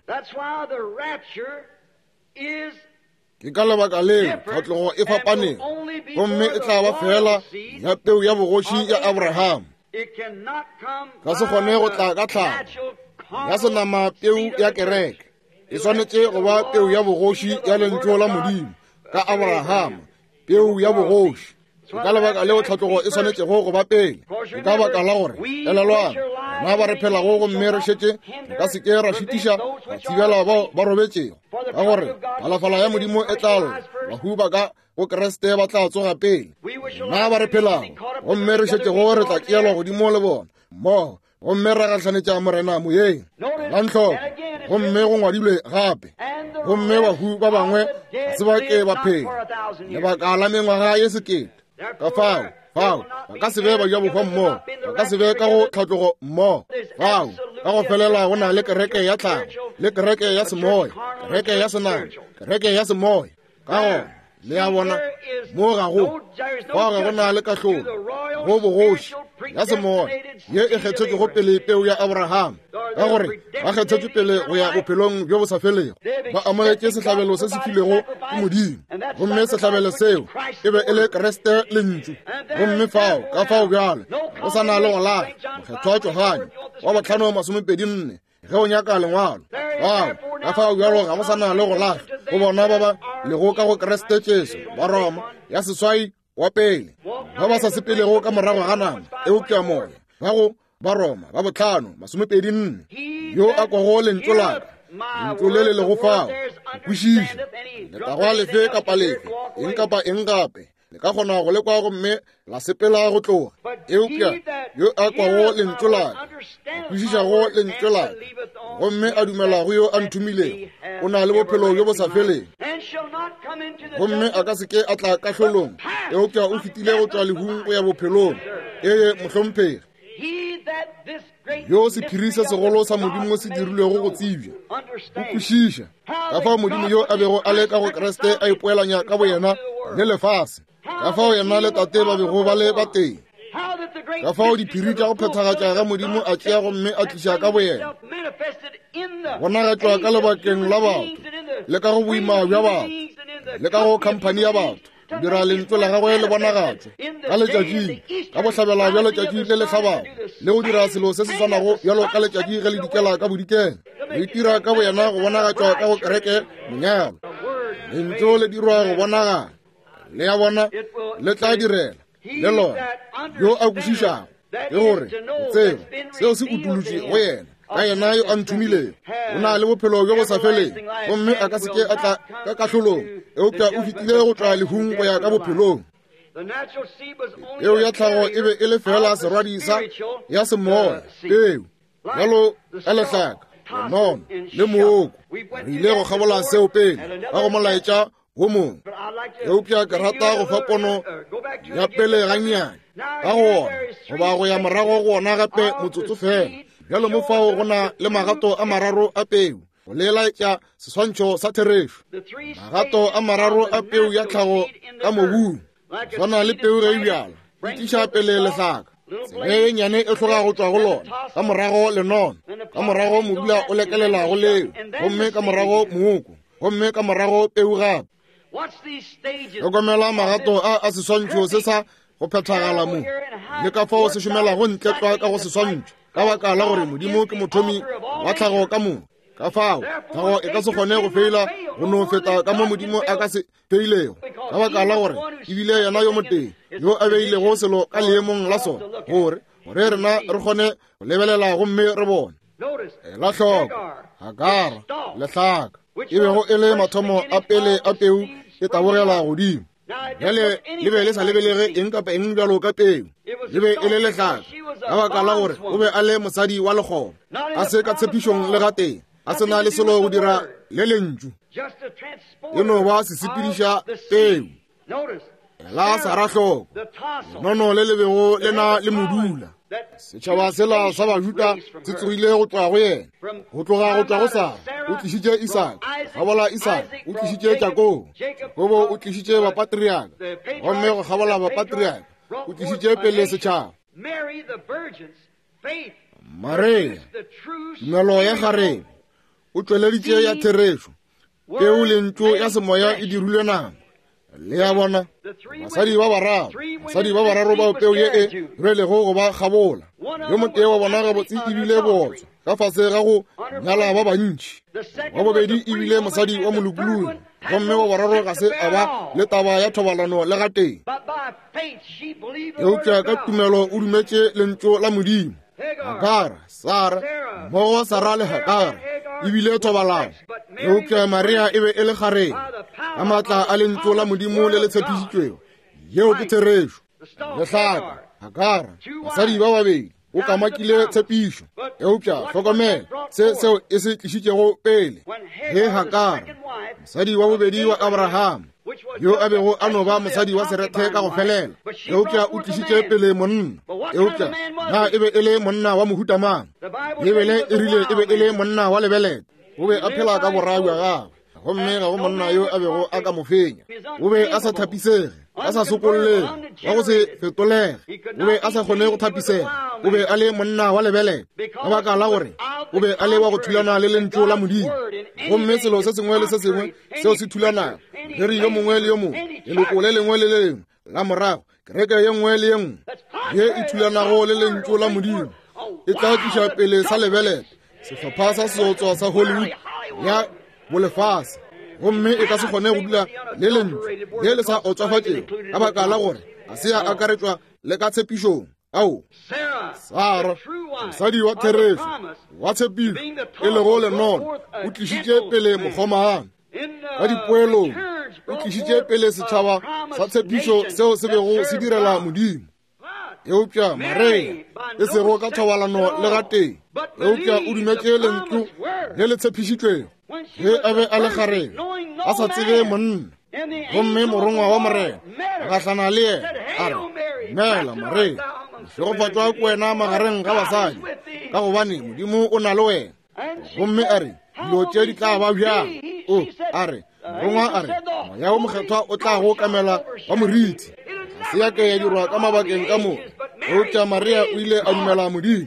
Speaker 2: ke ka lebaka leo tlhatlogo e fapaneng gomme e tla ba fela ya peo ya bogoši ya Abraham ka se kgone go tla ka tlhago ya senama peo ya kereke e swanetše go ba peo ya bogoši ya lentso la modimo ka Abraham peo ya bogoši ka lebaka leo tlhatlogo e swanetšego go ba pele ke ka baka la gore elelwana na ba re phelago gomme re šetše re ka seke ra šitiša ra thibela bao ba robetšego ka gore palafala ya modimo e tlalo bahu ba ka go Kreste ba tla tsoga pele na ba re phelago gomme re šetšego re tla tšeelwa godimo le bona mmogo gomme re gatlhanetša morena moyeng la ntlhoko gomme go ngwadilwe gape gomme bahu ba bangwe ga se ba ke ba phela lebaka la mengwaga ye sekete ka fao fao ba ka se be bajabokgwa mmogo ba ka se be ka go tlhatlogo mmogo fao ka go felela go na le kereke ya tlhago le kereke ya semoya kereke ya senama kereke ya semoya ka gona le ya bona mo ga go wa ga gona le kahlolo go bogoši ya semoya ye e kgethetswe go pele peu ya Abraham ka gore ba kgethetswe pele go ya bophelong bjo bo sa felego ba amogetse setlhabelo se se filego ke Modimo gomme setlhabelo seo e be e le Kriste le ntšu gomme fao ka fao bjale go sa na le go laga mokgetho wa tšoganya wa botlhano masomepedi nne ge o nyaka lengwalo wao ka fao bjalo ga go sa na le go laga go bona ba ba lego ka go Kriste Jesu ba Roma ya seswai wa pele ba ba sa sepelego ka morago ga nama eo ke ya moya ba go ba Roma ba botlhano masomepedi nne yo a kwago lentso laka lentso le le lego fao kwešiša le ka go a lefe kapa lefe eng kapa eng gape le ka kgona go le kwa gomme la sepela go tloga eupša yo a kwago lentso laka kwešiša go lentso laka gomme a dumelago yo a nthumilego o na le bophelo jo bo sa feleng gomme a ka seke a tla kahlolong eupša o fetile go tšwa lehung go ya bophelong ee mohlomphegi yo sephiri se segolo sa Modimo se dirilego go tsebja o kwešiša ka fao Modimo yo a bego a le ka go Kriste a ipoelanya ka boyena le lefase ka fao yena le tate ba bego ba le ba teng ka fao diphiri tša go phethagatša ga Modimo a tšea gomme a tliša ka boyena bona ga tšwa ka lebakeng la batho le ka go boima bja batho le ka go khamphani ya batho dira lentso la gagwe le bonagatšo ka letšatšing ka bohlabela bja letšatši le le hlabago le go dira selo se se swanago bjalo ka letšatši ge le dikela ka bodikela go itira ka boyena go bonagatšwa ka go kereke monyalo lentso le dirwa go bonagala le ya bona le tla direla le lona yo a kwešišago ke gore o tseba seo se utolotše go yena ka yena yo a nthumilego o na le bophelo bjo bo sa feleng gomme a ka seke a tla ka kahlolong eupša o fetile go tšwa lehung go ya ka bophelong eo ya tlhago e be e le fela serwadi sa ya semoya peu bjalo ka lehlaka lenono le mooko re ile go kgabola seo pele ka go molaetša wo mongwe eupša ke rata go fa pono ya pele gannyane ka go ona goba go ya morago go ona gape motsotso fela bjalo mo fao go na le magato a mararo a peu go leelaetša seswantšho sa therešo magato a mararo a peu ya tlhago ka mobung swana le peu ge e bjala e tiša pele lehlaka tsebe e nyane e tloga go tšwa go lona ka morago lenono ka morago modula o lekelela go leo gomme ka morago mooko gomme ka morago peu gape tlhokomela magato a a seswantšho se sa go phethagala mo le ka fao se šomelago ntle tlwa ka go seswantšho ka baka la gore Modimo ke mothomi wa tlhago ka moo ka fao tlhago e ka se kgone go feila go no feta ka mo Modimo a ka se feilego ka baka la gore ebile yena yo moteng yo a beilego selo ka leemong la sona gore gore rena re kgone go lebelela gomme re bone ela tlhoko Hagara lehlaka e bego e le mathomo a pele a peu e tabogela godimo bjale le be le sa lebelege eng kapa eng bjalo ka peu le be e le lehlaka ka baka la gore o be a le mosadi wa lekgoba a se ka tshepišong le ga teng a se na le selo go dira le lentšu e no ba se sepediša peu la sa ra tlhoko lenono le lebego le na le modula setšhaba sela sa bajuta se tsogile go tloga go yena go tloga go tloga go sara o tlišitše Isaka gabola Isaka o tlišitše Jakobo Jakobo o tlišitše bapatriaka gomme go gabola bapatriaka o tlišitše pele setšhaba Maria tumelo ya garebe o tšweleditše ya therešo peu lentšu ya semoya e dirilwe nama le ya bona basadi ba bararo basadi ba bararo ba peu ye e rwelego go ba gabola yo motee wa bona gabotse ebile botswa ka fase ga go nyala ba bantši wa bobedi ebile mosadi wa molopoloi gomme wa bararo ga se a ba le taba ya thobalano le ga teng eupša ka tumelo o dumetše lentšu la Modimo Hagara Sara mmogo Sara le Hagara ebile thobalano eupša Maria e be e le gareng ka maatla a lentšu la Modimo le le tshepišitšwego yeo ke therešo lehlaka Hagara basadi ba babedi o kamakile tshepišo eupša hlokomela se seo e se tlišitšego pele ge Hagara mosadi wa bobedi wa Abraham yo a bego a no ba mosadi wa serethe ka go felela eupša o tlišitše pele monna eupša na e be e le monna wa mohutamang lebele e rile e be e le monna wa lebelete o be a phela ka boragwa gagwe gomme ga go monna yo a bego a ka mo fenya o be a sa thapisege a sa sokollege wa go se fetolege o be a sa kgone go thapisega o be a le monna wa lebele ka baka la gore o be a le wa go thulana le lentlo la modimo gomme selo se sengwe le se sengwe seo se thulana le re yo mongwe le yo mongwe leloko le lengwe le le lengwe la morago kereke ye nngwe le ye nngwe ye e thulanago le lentlo la modimo e tla tliša pele sa lebelete sehlopha sa seotswa sa Hollywood ya bolefase gomme e ka se kgone go dula le lentle le le sa otswafatšego ka baka la gore a se a akaretswa le ka tshepišong ao Sara mosadi wa Theresa wa tshepišo e lego lenono o tlišitše pele mokgomagane ka dipoelong o tlišitše pele setšhaba sa tshepišo seo se bego se direla modimo eupša marega e sego ka thobalano le ga teng eupša o dumetše lentlo le le tshepišitšwego ge a be a le gareng a sa tsebe monna gomme morongwa wa morega gahlana le ena a re mela marega segofatšwa ko wena magareng ga basadi ka gobane modimo o na le wena gomme a re dilo tše di tla ba bjang o a re morongwa a re moya wo mokgethwa o tla go kamela wa moriti se ya ke ya dirwa ka mabakeng ka moo eupša maria o ile a dumela modimo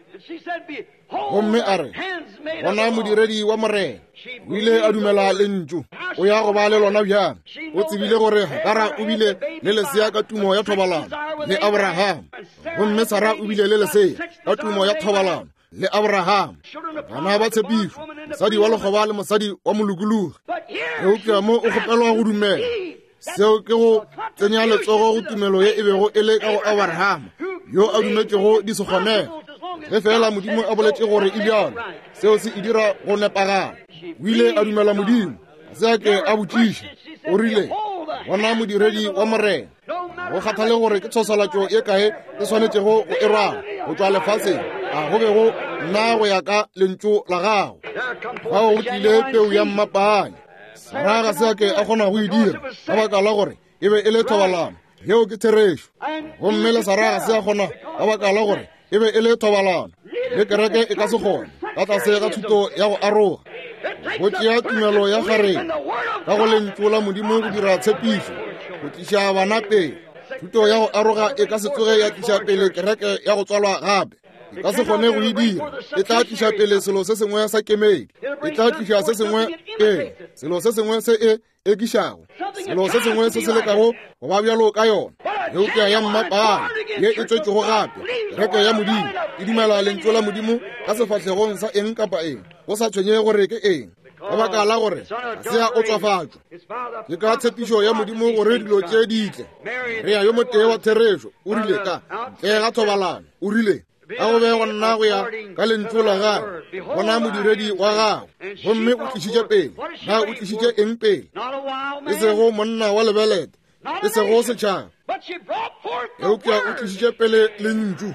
Speaker 2: gomme a re bona modiredi wa morena o ile a dumela lentšu o ya go ba le lona bjang o tsebile gore Hagara o bile le lesea ka tumo ya thobalano le Abraham gomme Sara o bile le lesea ka tumo ya thobalano le Abraham bana ba tshepišo mosadi wa lekgoba le mosadi wa molokologi eupša mo o kgopelwa go dumela seo ke go tsenya letsogo go tumelo ye e bego e le ka go Abraham yo a dumetšego di se kgonege ge fela modimo a boletše gore e bjalo seo se e dira go nepagala o ile a dumela modimo a se ake a botšiše o rile bona modiredi wa morena go kgathale gore ke tshosalatšo e kae e swanetšego go erwago go tšwa lefaseng a go be go nna go ya ka lentšu la gago fao go tlile peu ya mmapaanya Sara ga se ake a kgona go e dira ka baka la gore e be e le thobalano yeo ke Theresa gomme le Sara ga se a kgona ka baka la gore e be e le thobalano le kereke e ka se kgone ka tlase ga thuto ya go aroga go tšea tumelo ya gareng ka go lentšu la modimo go dira tshepišo go tliša bana pele thuto ya go aroga e ka se tsoge ya tliša pele kereke ya go tswalwa gape e ka se kgone go e dira e tla tliša pele selo se sengwe sa kemedi e tla tliša se sengwe pele selo se sengwe se e ekišago selo se sengwe se se lekago go ba bjalo ka yona eupša ya mmapana ye e tswetšego gape kereke ya modimo e dumela lentšu la modimo ka sefatlhegong sa eng kapa eng go sa tshwenye gore ke eng ka baka la gore a se a otswafatšwa ke ka tshepišo ya modimo gore dilo tše ditle rea yo motee wa Theresa o rile ka ntle ga thobalano o rile ka go be go nna go ya ka lentšu la gage bona modiredi wa gago gomme o tlišitše pele na o tlišitše eng pele e sego monna wa lebelete e sego setšhaba eupša o tlišitše pele lentšu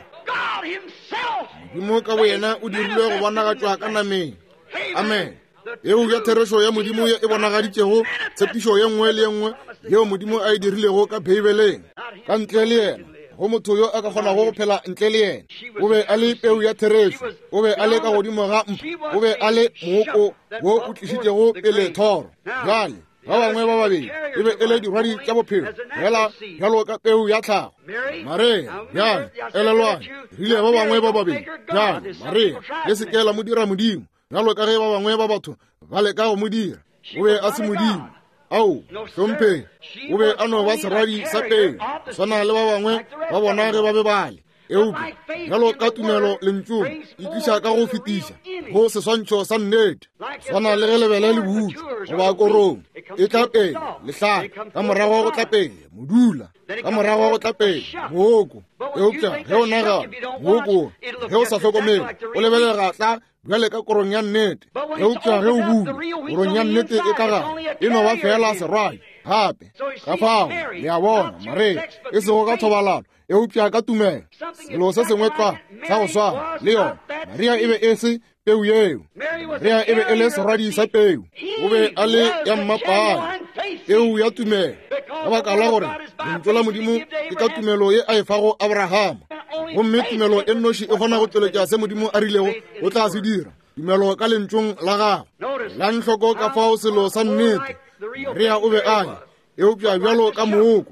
Speaker 2: modimo ka bo yena o dirilwe go bonagatšwa ka nameng amen eo ya Theresa ya modimo e bonagaditšego tshepišo ye nngwe le ye nngwe yeo modimo a e dirilego ka Beibeleng ka ntle le yena go motho yo a ka kgona go phela ntle le yena o be a le peu ya Theresa o be a le ka godimo ga mpa o be a le mooko wo o tlišitšego pele thoro jale ba bangwe ba babedi e be e le dirwadi tša bophelo fela bjalo ka peu ya tlhago Maria jale elelwane rile ba bangwe ba babedi jale Maria le seke la mo dira modimo bjalo ka ge ba bangwe ba batho ba leka go mo dira o be a se modimo ao hlompheng o be a no ba seradi sa peu swana le ba bangwe ba bona ge ba be bale eupe bjalo ka tumelo lentšong e tliša ka go fetiša go seswantšho sa nnete swana le ge lebele le butšo goba korong e tla pele lehlaka ka morago go tla pele modula ka morago go tla pele mooko eupša ge o nagana mooko ge o sa hlokomele o lebelega tla bjale ka korong ya nnete eupša ge o bula korong ya nnete e ka gana e no ba fela serwai gape ka fao le a bona Maria e sego ka thobalano eupša ka tumelo selo se sengwe tla sa go swana le yona Maria e be e se peu yeo Maria e be e le serwadi sa peu o be a le ya mmapana eo ya tumelo ka baka la gore lentšu la modimo ke ka tumelo ye a e fago Abraham gomme tumelo e nnoši e kgona go tšweletša se modimo a rilego o tla se dira tumelo ka lentsong la gago la ntlhoko ka fao selo sa nnete Maria o be a ye eupša bjalo ka mooko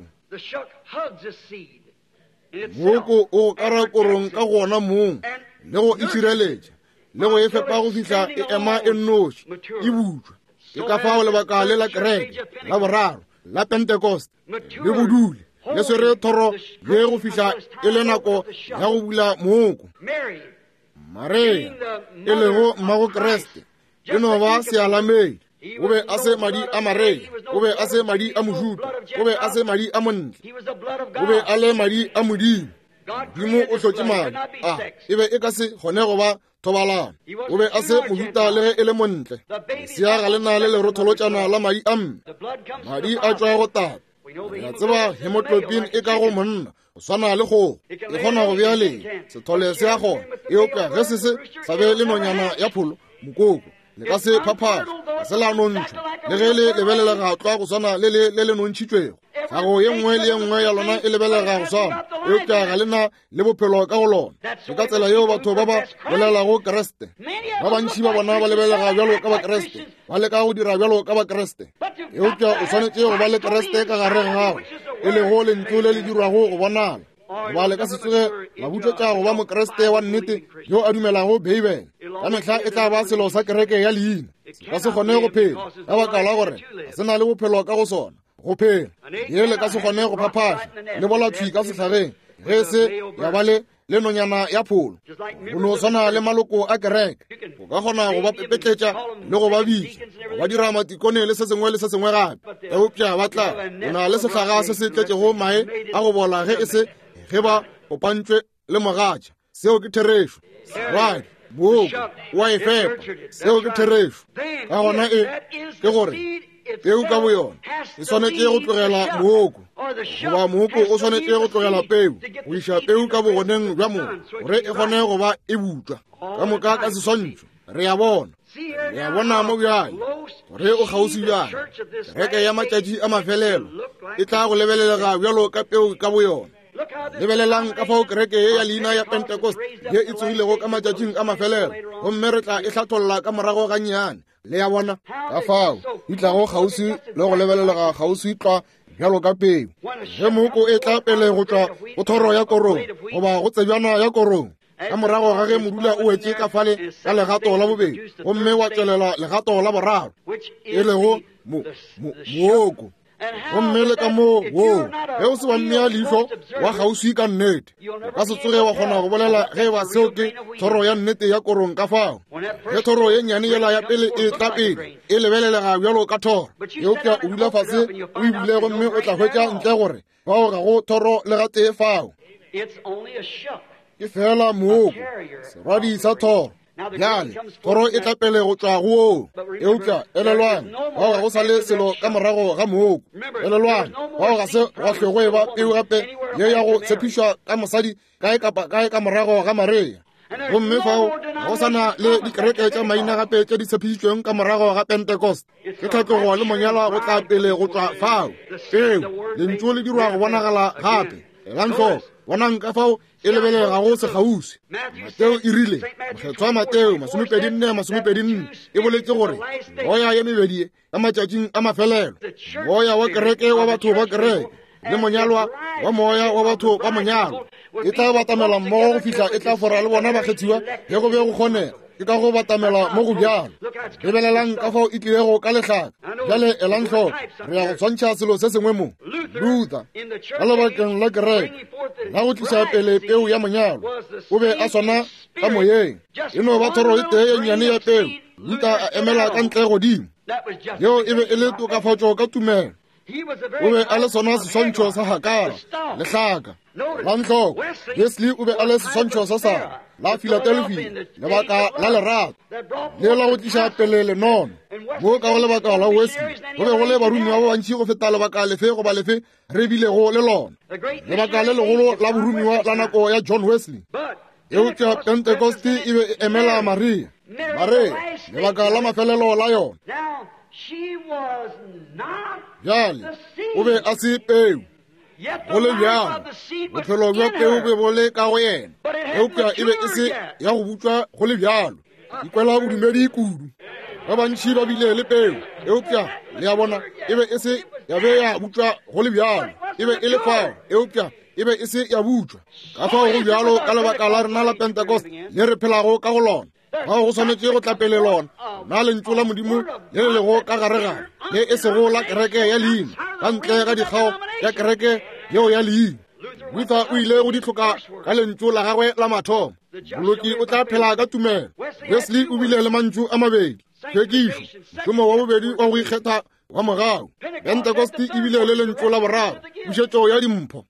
Speaker 2: mooko o kara korong ka gona moong le go itšhireletša le go e fepa go fihla e ema e nnoši e butswa ke ka fao lebaka le la kereke la boraro la pentecost le bodule le swere thoro le go fihla e le nako ya go bula mooko Maria e lego mmago Kreste e no ba sealamedi o be a se madi a Maria o be a se madi a mojuta o be a se madi a montle o be a le madi a modimo dimo o hlotše madi a e be e ka se kgone go ba thobalana o be a se mojuta le ge e le montle seaga le na le lerotholotšana la madi a mme madi a tšwa go tata ya tseba hemoglobin e ka go monna o swana le go e kgona go bjaleng sethole se ya gona e opša ge se se sa be le nonyana ya pholo mokoko le ka se phaphatha se la nontšho le ge le lebelega tloa go swana le le le nontšhitšwego tlhago ye nngwe le ye nngwe ya lona e lebelega go swana e opša ga lena le bophelo ka go lona ke ka tsela yeo batho ba ba bolelago Kreste ba bantši ba bona ba lebelega bjalo ka bakreste ba leka go dira bjalo ka bakreste e opša o swanetše go ba le Kreste ka gare gago e lego lentlo le le dirwago go bonala goba le ka se tsoge la butletša go ba mokreste wa nnete yo a dumelago beibele ka mehla e tla ba selo sa kereke ya leina ka se kgone go phela ka baka la gore ga se na le bophelo ka go sona go phela ye le ka se kgone go phaphatha le bolatšhwi ka sehlageng ge se ya ba le le nonyana ya pholo go no swana le maloko a kereke o ka kgona go ba pepetletša le go ba bitša go ba dira matikone le se sengwe le se sengwe gape eupša ba tla o na le sehlaga se se tletšego mae a go bola ge e se ge ba kopantšwe le mogatša seo ke therešo right mooko wa e fepa seo ke therešo ka gona e ke gore peu ka boyona e swanetše go tlogela mooko goba mooko o swanetše go tlogela peu go iša peu ka bogoneng bja moo gore e kgone go ba e butswa ka moka ka seswantšho re ya bona re ya bona mo bjale gore o kgauswi bjale kereke ya matšatši a mafelelo e tla go lebelelega bjalo ka peu ka boyona lebelelang ka fao kereke ye ya leina ya pentecost ye e tsogilego ka matšatšing a mafelelo gomme re tla e hlatolola ka morago ga nnyane le ya bona ka fao e tlago kgauswi le go lebelelega kgauswi tla bjalo ka peu ge mooko e tla pele go tšwa go thoro ya korong goba go tsebjana ya korong ka morago ga ge modula o wetse ka fale ka legato la bobedi gomme wa tšwelela legato la boraro e lego mooko gomme le ka moo woo ge o se wa mmea leihlo wa kgauswi ka nnete o ka se tsoge wa kgona go bolela ge ba seo ke thoro ya nnete ya korong ka fao ge thoro ye nnyane yela ya pele e tla pele e lebelelega bjalo ka thoro eupša o dula fase o ebile gomme o tla hwetša ntle gore bao ga go thoro le ga tee fao ke fela mooko serwadi sa thoro bjale thoro e tla pele go tšwa goo eupša elelwane bao ga go sa le selo ka morago ga mooko elelwane bao ga se wa hlwego e ba peu gape ye ya go tshepišwa ka mosadi kae kapa kae ka morago ga Maria gomme fao ga go sana le dikereke tša maina gape tše di tshepišitšweng ka morago ga pentecost ke tlhokego le monyala go tla pele go tšwa fao peu lentšu le dirwa go bonagala gape ela ntlhoko bonang ka fao e lebelega go se kgauswi Mateo e rile mokgethwa Mateo masomepedi nne masomepedi nne e boletše gore moya ye mebedi ka matšatšing a mafelelo moya wa kereke wa batho ba kereke le monyalwa wa moya wa batho ba monyalo e tla batamela mmogo go fihla e tla fora le bona bakgethiwa ge go be go kgonega ke ka go batamela mo go bjalo lebelelang ka fao e tlilego ka lehlaka bjale elang tlhoko re ya go swantšha selo se sengwe mo Luther ka lebakeng la kereke la go tliša pele peu ya monyalo o be a swana ka moyeng e no ba thoro e tee ye nnyane ya peu Luther a emela ka ntle godimo yeo e be e le tokafatšo ka tumelo o be a le sona seswantšho sa hakala lehlaka la ntlhoko Wesley o be a le seswantšho sa sara la Philadelphia lebaka la lerato le la go tliša pele lenono mo ka go lebaka la Wesley go be go le barumiwa ba bantši go feta lebaka lefe goba lefe re bilego le lona lebaka le legolo la borumiwa la nako ya John Wesley eupša pentecost e be e emela Maria Maria lebaka la mafelelo la yona bjale o be a se peu go le bjalo bophelo bja peu be bo le ka go yena eupša e be e se ya go butswa go le bjalo di kwela bodumedi kudu ba bantši ba bile le peo eupša le ya bona e be e se ya be ya butswa go le bjalo e be e le fao eupša e be e se ya butswa ka fao go bjalo ka lebaka la rena la Pentecost le re phelago ka go lona bao go tshwanetse go tlapele lona na lentšu la modimo le le lego ka gare gare le e sego la kereke ya leina ka ntle ga dikgao ya kereke yeo ya leina Luther o ile go di tlhoka ka lentšu la gagwe la mathomo boloki o tla phela ka tumelo Wesley o bile le mantšu a mabedi tlhwekišo mošomo wa bobedi wa go ikgetha wa morago Pentecost e bile le lentšu la boraro pušetšo ya dimpho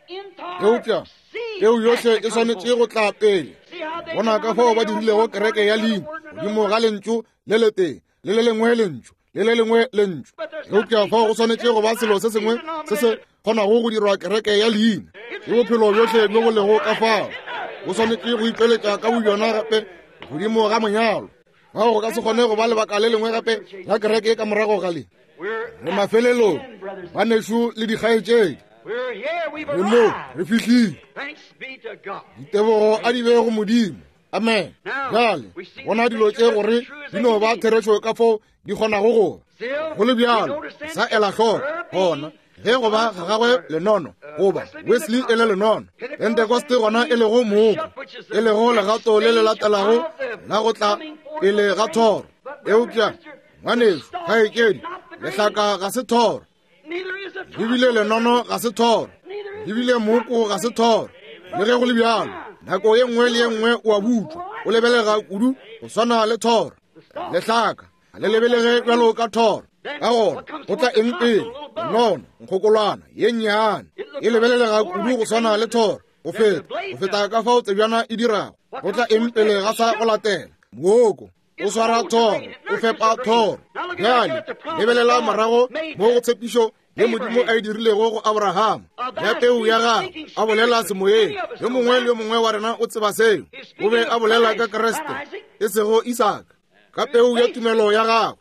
Speaker 2: eupša eo yohle e swanetše go tla pele bona ka fao ba dirilego kereke ya leina godimo ga lentšu le le teng le le lengwe lentšu le le lengwe lentšu eupša fao go swanetše go ba selo se sengwe se se kgonago go dirwa kereke ya leina le bophelo bjohle bjo bo lego ka fao go swanetše go itšweletša ka bojona gape godimo ga monyalo bao go ka se kgone go ba lebaka le lengwe gape la kereke ka morago ga le re mafelelong ba nešo le dikgaetšedi re mo re fihlile ditebogo a di be go modimo amen jale bona dilo tše gore di no ba theretšo ka fao di kgonago gore go le bjalo sa ela hloko gona ge go ba ga gagwe lenono goba Wesley e le lenono Pentecoste gona e lego mooko e lego legato le le latelago la go tla pele ga thoro eupša ngwaneso kgaetšedi lehlaka ga se thoro ebile lenono ga se thoro ebile mooko ga se thoro le ge go le bjalo nako ye nngwe le ye nngwe o a butswa o lebelega kudu go swana le thoro lehlaka le lebelege bjalo ka thoro ka gona go tla eng pele lenono nkgokolwana ye nnyane e lebelelega kudu go swana le thoro go feta go feta ka fao tsebjana e dirago go tla eng pele ga sa go latela mooko o swara thoro o fepa thoro bjale lebelela morago mo go tshepišo ye modimo a e dirilego go Abraham ya peu ya gago a bolela semoyeng yo mongwe le yo mongwe wa rena o tseba seo o be a bolela ka Kriste e sego Isaka ka peu ya tumelo ya gago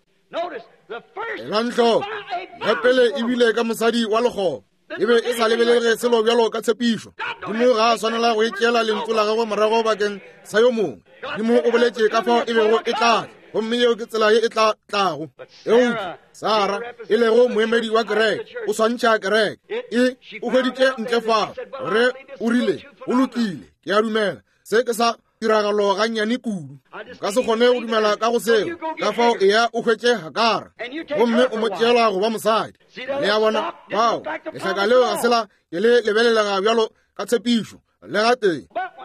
Speaker 2: ela ntlhoko ya pele e bile ka mosadi wa lekgobo e be e sa lebelege selo bjalo ka tshepišo dimo ga a swanela go itšeela lentšu la gagwe morago bakeng sa yo mongwe dimo o boletše ka fao e bego e tlatla gomme yeo ke tsela ye e tla tlago eupša Sara e lego moemedi wa kereke o swantšha kereke e o hweditše ntle fao gore o rile o lokile ke a dumela se ke sa tiragalo ga nnyane kudu ka se kgone go dumela ka go seo ka fao e ya o hwetše Hagara gomme o mo tšeela go ba mosadi le ya bona bao lehlaka leo ga sela ke le lebelelega bjalo ka tshepišo le ga teng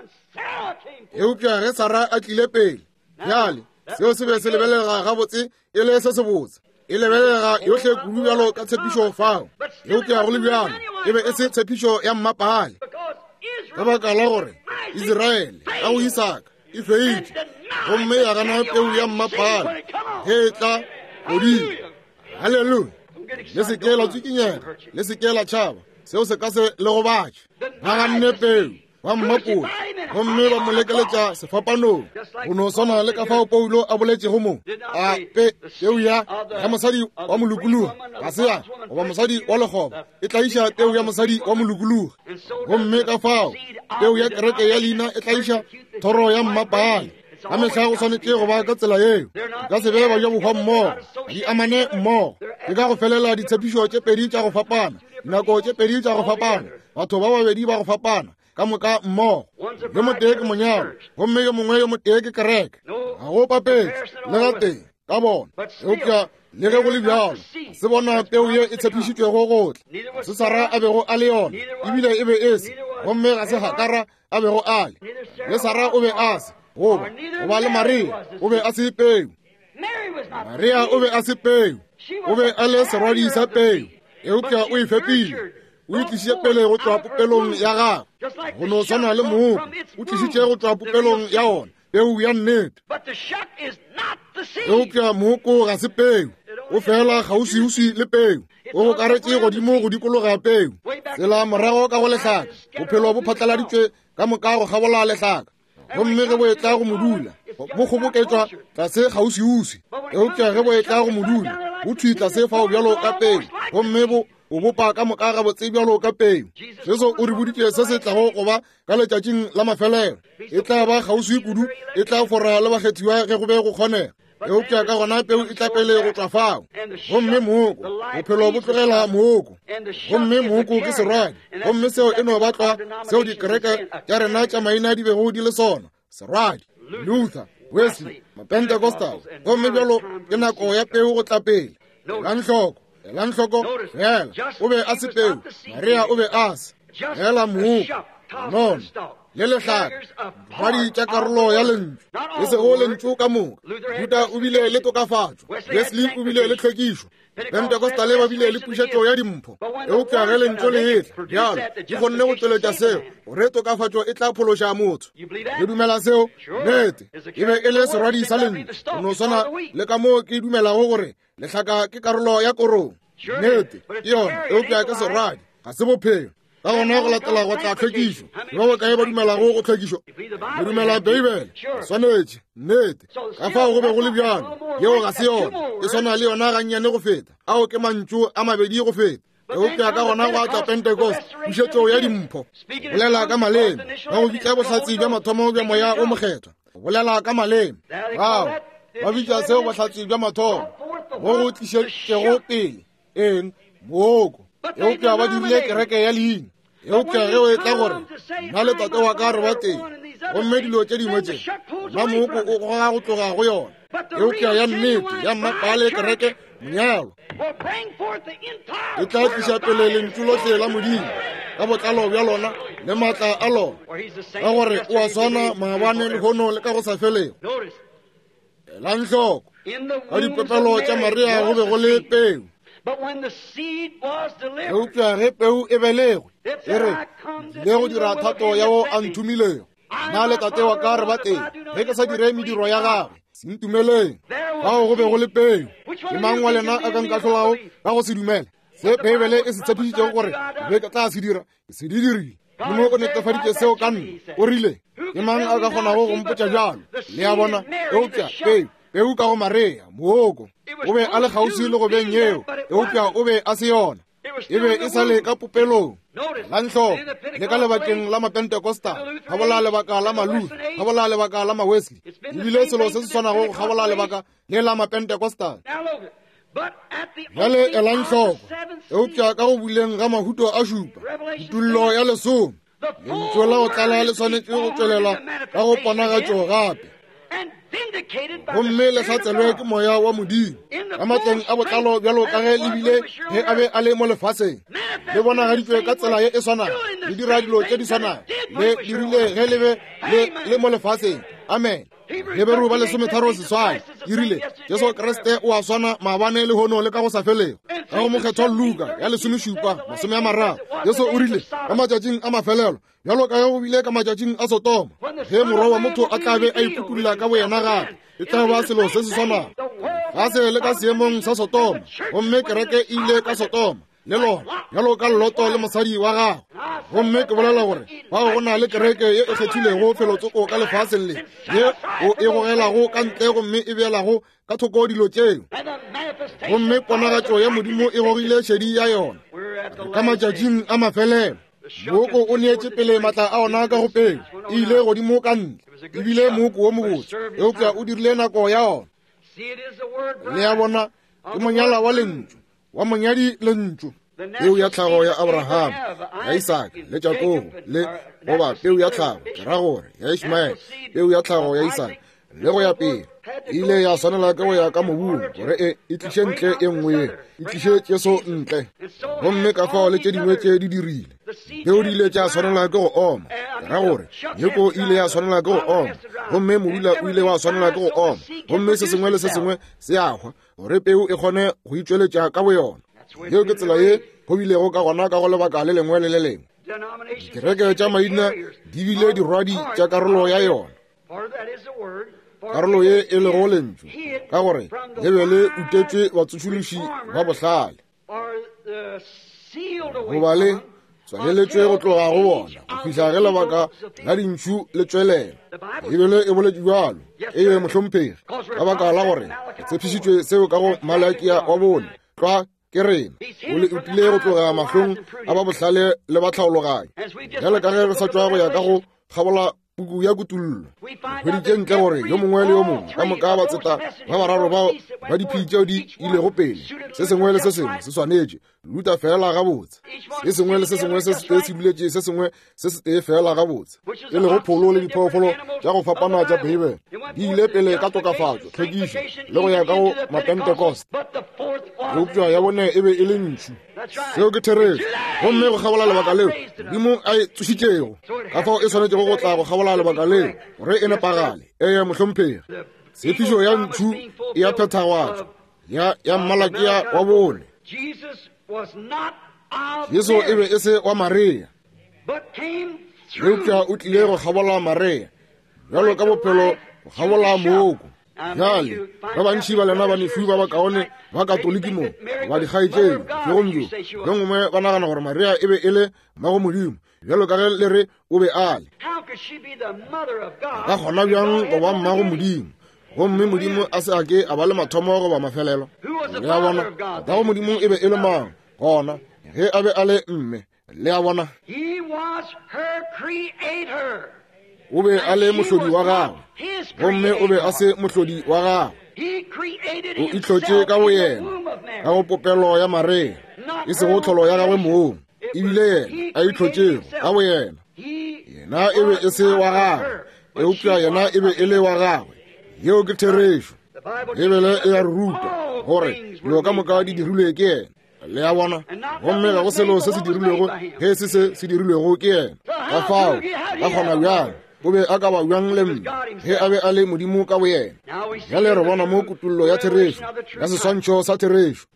Speaker 2: eupša ge Sara a tlile pele bjale seo se be se lebelega gabotse e le se se botse e lebelega yohle kudu bjalo ka tshepišo fao eupša go le bjalo e be e se tshepišo ya mmapale ka baka la gore Israele ka go Isaka e feitše gomme ya gana peu ya mmapale ge e tla godimo halleluja le se ke la tsikinyega le se ke la tšhaba seo se ka se le go batše ba ganne peu ba mmapole gomme ba mo lekeletša sefapanong go no swana le ka fao Paulo a boletšego mo a pe peu ya ya mosadi wa molokologa ga se ya goba mosadi wa lekgoba e tlaiša peu ya mosadi wa molokologa gomme ka fao peu ya kereke ya leina e tlaiša thoro ya mmapale ka mehla go swanetše go ba ka tsela yeo ka se be ba ja bokgwa mmogo di amane mmogo ke ka go felela ditshepišo tše pedi tša go fapana dinako tše pedi tša go fapana batho ba babedi ba go fapana ka moka mmogo yo motee ke monyalo gomme yo mongwe yo motee ke kereke ga go papetse le ga teng ka bona eupša le ge go le bjalo se bona peu ye e tshepišitšwego gotle se Sara a bego a le yona ebile e be e se gomme ga se Hagara a bego a le le Sara o be a se goba goba le Maria o be a se peu Maria o be a se peu o be a le serwadi sa peu eupša o e fepile o itlišitše pele go tšwa popelong ya gago go no swana le mooko o tlišitše go tšwa popelong ya ona peu ya nnete eupša mooko ga se peu o fela kgauswiuswi le peu o go karetše godimo go dikologa peu tsela morago ka go lehlaka bophelo bo phatlaladitšwe ka moka go gabola lehlaka gomme ge bo e tla go modula bo kgoboketšwa tlase kgauswiuswi eupša ge bo e tla go modula bo thwitla se fao bjalo ka pele gomme bo o bopa ka moka ga botse bjalo ka peo. Jesu o re boditse se se tlago go ba ka letšatšing la mafelelo. E tla ba kgauswi kudu, e tla fora le bakgethiwa ge go be go kgonega. Eupša ka gona peo e tla pele go tswa fao. Gomme mooko bophelo bo tlogela mooko. Gomme mooko ke serwadi. Gomme seo e no batlwa seo dikereke tša rena tša maina di bego di le sona. Serwadi, Luther, Wesley, Pentecostal. Gomme bjalo ke nako ya peo go tla pele. Elang hloko, elang hloko, fela o be a se peo, Maria o be a se. Fela mooko, nono, le lehlaka, badi tša karolo ya lentšu. E se go lentšu ka moka. Luther o bile le tokafatšo. Wesley o bile le tlhwekišo. Pentecostale ba bile le pušetšo ya dimpho. Eupša ge lentšu le etla, bjalo di kgonne go tšweletša seo gore tokafatšo e tla phološa motho. Ke dumela seo, nnete e be e le serwadi sa lentšu. Go no swana le ka moo ke dumelago gore lehlaka ke karolo ya korong. Nnete ke yona eupša ke serwadi, ga se bophelo. Ka gona go latela go tla tlhwekišo. Ba bokae ba dumelago go tlhwekišo? Ke dumela Beibele, swanetše, nnete. Ka fao go be go le bjalo, yeo ga se yona. E swana le yona gannyane go feta. Ao ke mantšu a mabedi go feta. Eupša ka gona go atla Pentecost, pušetšo ya dimpho. Bolela ka maleme, ka go bitša bohlatsi bja mathomo bja moya o mokgethwa. Bolela ka maleme. Ao, ba bitša seo bohlatsi bja mathomo. Mo go tlišetšego pele, eng, mooko. Eupša ba dirile kereke ya leina. Eupša ge o etla gore nna le tate wa ka re ba teng gomme dilo tše dingwe tše nna mooko o goga go tloga go yona. Eupša ya nnete ya mmapa le kereke monyalo e tla tliša pele lentšu lotlhe la Modimo ka botlalo bja lona le maatla a lona, ka gore o a swana maabane lehono le ka go sa felego. Elang hloko, ka dipepelo tša Maria go be go le peo. Eupša ge peu e belegwe e re le go dira thato ya o a nthumilego. Nna le tate wa ka re ba teng ge ke sa dire mediro ya gagwe se ntumeleng. Fao go be go le peo. Ke mang wa lena a ka nkahlolago ka go se dumela? Se Beibele e se tshepišitšego gore be ke tla se dira ke se di dirile. Le mo o netefaditše seo ka nna o rile ke mang a ka kgonago go mpotša bjalo? Le a bona eupša peu peu ka go Maria mooko o be a le kgauswi le go beng yeo. Eupša o be a se yona, e be e sa le ka popelong. La ntlhoko le ka lebakeng la mapentekostal, ga bola lebaka la Maluther, ga bola lebaka la Wesley. Ebile selo se se tshwanago ga bola lebaka le la mapentekostal. Jale elang hloko, eupša ka go buleng ga mahuto a šupa, ditullo ya lesome, lentšu la go tlala le swanetše go tšwelela ka go ponagatšo gape. Gomme le tlhatselwe ke moya wa Modimo ka matleng a botlalo bjalo ka ge lebile ge a be a le mo lefaseng. Le bonagaditšwe ka tsela ye e swanang, le dira dilo tše di swanang, le dirile ge le be le mo lefaseng. Amen. Heberu ba lesometharo seswai dirile Jesu Kriste o a swana maabane le hono le ka go sa felego. Ka go mokgethwa Luka ya lesomešupa masome a mararo, Jesu o rile ka matšatšing a mafelelo bjalo ka ge go bile ka matšatšing a Sotoma. Ge morwa wa motho a tla be a iputulla ka boyena gape, e tla ba selo se se swanang. Ga se le ka seemong sa Sotoma, gomme kereke e ile ka Sotoma le lona bjalo ka Loto le mosadi wa gagwe. Gomme ke bolela gore fa go na le kereke ye e kgethilego felotsoko ka lefaseng le ye o e gogelago ka ntle gomme e beelago ka thoko dilo tšeo. Gomme ponagatšo ya Modimo e gogile šedi ya yona ka matšatšing a mafelelo. Mooko o neetše pele matla a ona ka go pele, e ile godimo ka ntle, ebile mooko wo mobotse. Eupša o dirile nako ya ona. Le ya bona ke monyala wa lentšu wa monyadi lentšu, peu ya tlhago ya Abraham, ya Isaka le Jakobo, le goba peu ya tlhago ke ra gore ya Ishmael, peu ya tlhago ya Isaka le go ya pele e ile ya swanela ke go ya ka mobung gore e e tliše ntle e nngwe e tliše tšeso ntle. Gomme ka fao le tše dingwe tše di dirile peu di ile tša swanela ke go oma, ke ra gore nyeko e ile ya swanela ke go oma, gomme mobula o ile wa swanela ke go oma, gomme se sengwe le se sengwe se a hwa gore peu e kgone go itšweletša ka boyona. Yeo ke tsela ye go bilego ka gona ka go lebaka le lengwe le le lengwe. Dikereke tša maina di bile dirwadi tša karolo ya yona. Karolo ye e lego lentšu ka gore le be le utetšwe batsošološi ba bohlale goba le tswaleletšwe go tloga go bona go fihla ge lebaka la dintšu le tšwelela. Ebile e boletše bjalo e be mohlomphegi ka baka la gore e tshepišitšwe seo ka go Malakia wa bone tloa ke rena o le utile go tloga mahlong a ba bohlale le ba tlhaologanya jale ka ge re sa tswa go ya ka go kgabola puku ya kutullo hweditše ntle gore yo mongwe le yo mongwe ka moka ba tseta ba bararo bao ba diphiri tšeo di ile go pele se sengwe le se sengwe se swanetše ruta fela gabotse se sengwe le se sengwe se se tee se buletše se sengwe se se tee fela gabotse e le go pholo le diphoofolo tša go fapana tša bible di ile pele ka tokafatšo tlhwekišo le go ya ka go mapentekoste eupša ya bone e be e le ntši seo ke therešo gomme go kgabola lebaka leo dimo a e tsošitšego ka fao e swanetšego go tla go kgabola lebaka leo gore e nepagale e ye mohlomphegi tshepišo ya ntšu e ya phethagwatšo ya mmalakia wa bone yesu e be e se wa Maria eupša o tlile go kgabola Maria bjalo ka bophelo go kgabola mooko jale ba bantši ba lena ba nefiu ba bakaone ba katoliki mo ba dikgaetšeng jegomjo yo ngwe ba nagana gore Maria e be e le mmago modimo bjalo ka ge le re o be a le ka kgona bjang go ba mmago modimo gomme modimo a se a ke a ba le mathomo go ba mafelelo le a bona mmago modimo e be e le mang gona ge a be a le mme le a bona o be a le mohlodi wa gagwe gomme o be a se mohlodi wa gagwe o itlhotše ka bo yena ka go popelo ya Maria e se go tlholo ya gagwe moo ebile yena a itlhotšego ka bo yena yena e be e se wa gagwe eupša yena e be e le wa gagwe yeo ke therešo e bele e ya ruta gore dilo ka moka di dirilwe ke yena le a bona gomme ga go selo se se dirilwego ge se se se dirilwego ke yena ka fao ka kgona bjang o be a ka ba bjang le mme ge a be a le modimo ka bo yena jale re bona mo kutullo ya therešo ya seswantšho sa therešo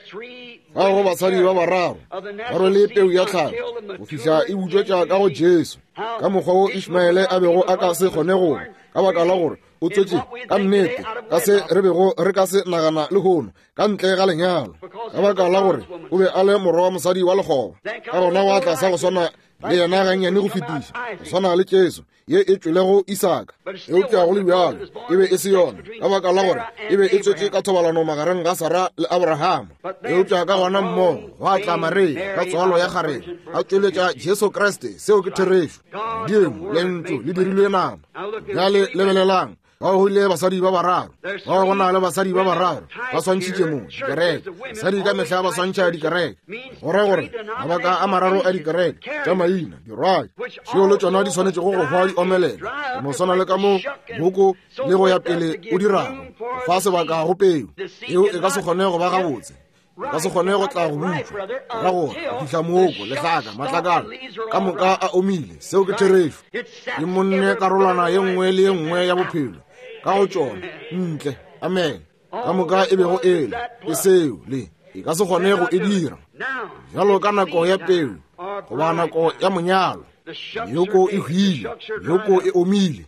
Speaker 2: ga go basadi ba bararo ba rwele peu ya tlhaka go fihla e butswetša ka go Jesu ka mokgwa o Ishmaele a bego a ka se kgone go ka baka la gore o tswetše ka nnete ka se re bego re ka se nagana le gono ka ntle ga lenyalo ka baka la gore o be a le morwa wa mosadi wa lekgoba ka gona wa tlasa go swana le yena gannyane go fetiša go swana le Jesu ye e tswilego Isaka eupša go le bjalo e be e se yona ka baka la gore e be e tswetše ka thobalano magareng ga Sara le Abrahama eupša ka gona mmogo wa tla Maria ka tswalo ya kgareng a tsweletša Jesu Kriste seo ke therešo dimo le ntlo le dirilwe nama bjale lebelelang ba go ile basadi ba bararo ba go na le basadi ba bararo ba swantšhitše mo dikereke basadi ka mehla ba swantšha dikereke gore gore mabaka a mararo a dikereke tša maina dirwai tšeo le tšona di swanetše go go hwa di omelela mo swana le ka mo boko le go ya pele o dirago go fa sebaka go peu eo e ka se kgone go ba gabotse ka se kgone go tla go butswa ra gore go fitlha mooko letlaka matlakala ka moka a omile seo ke therešo di monne karolwana ye nngwe le ye nngwe ya bophelo ka go tšona ntle amen ka moka e bego ele e seo le e ka se kgone go e dira jalo ka nako ya peu goba nako ya monyalo yoko e hwile yoko e omile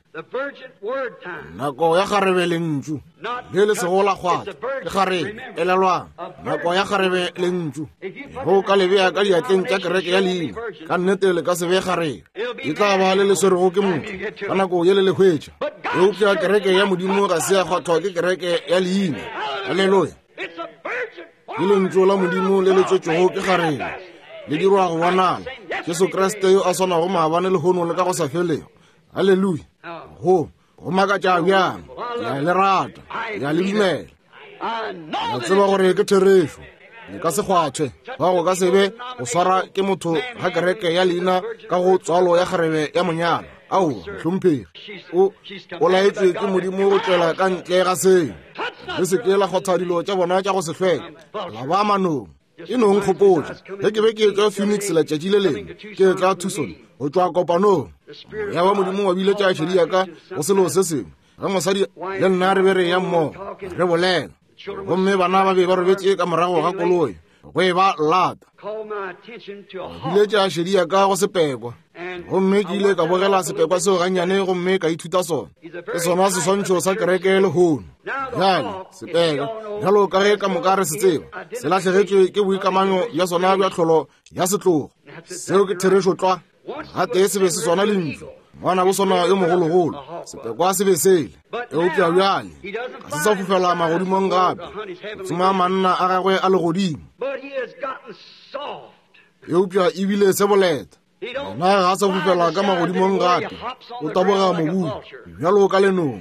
Speaker 2: nako ya kgarebe le ntšu le le segola kgwatha ke kgarebe e lelwang nako ya kgarebe le ntšu go ka lebea ka diatleng tša kereke ya leina ka nnete le ka se be kgarebe e tla ba le le swerego ke motho ka nako ye le le hwetša eupša kereke ya modimo ga se ya kgwathwa ke kereke ya leina aleluya ke lentšu la modimo le le tswetšego ke kgarebe le dirwa go bonala Jesu Kriste yo a swana go maabane le hono le ka go sa felego halleluja go go makatša bjang ya le rata ya le dumela ya tseba gore ke therešo le ka se kgwathwe ba go ka se be go swara ke motho ga kereke ya leina ka go tswalo ya kgarebe ya monyalo ao hlomphegi o o laetswe ke modimo go tswela ka ntle ga seo le se ke la kgotha dilo tša bona tša go se fela la ba manong e nong kgopotsa ge ke be ke tswa Phoenix letšatši le lengwe ke tla Tucson go tswa kopanong ya ba modimo wa bile tša tšhedi yaka go selo se sengwe ge mosadi le nna re be re ya mmogo re bolela gomme bana ba be ba robetše ka morago ga koloi go e ba lata bile tša tšhedi yaka go sepekwa gomme ke ile ka bogela sepekwa seo gannyane gomme ka ithuta sona ke sona seswantšho sa kereke le hono jale sepeka jalo ka ge ka moka re se tseba se latlhegetswe ke boikamanyo ya sona bja tlholo ya setlogo seo ke therešo tlwa ga tee se be se sona le ntlo ngwana go sona yo mogologolo sepekwa se be sele eupša bjale ga se sa fofela magodimong gape tsoma manna a gagwe a legodimo eupša ebile se boleta na ga se fofela ka magodimong gape o taboga mobung bjalo ka lenong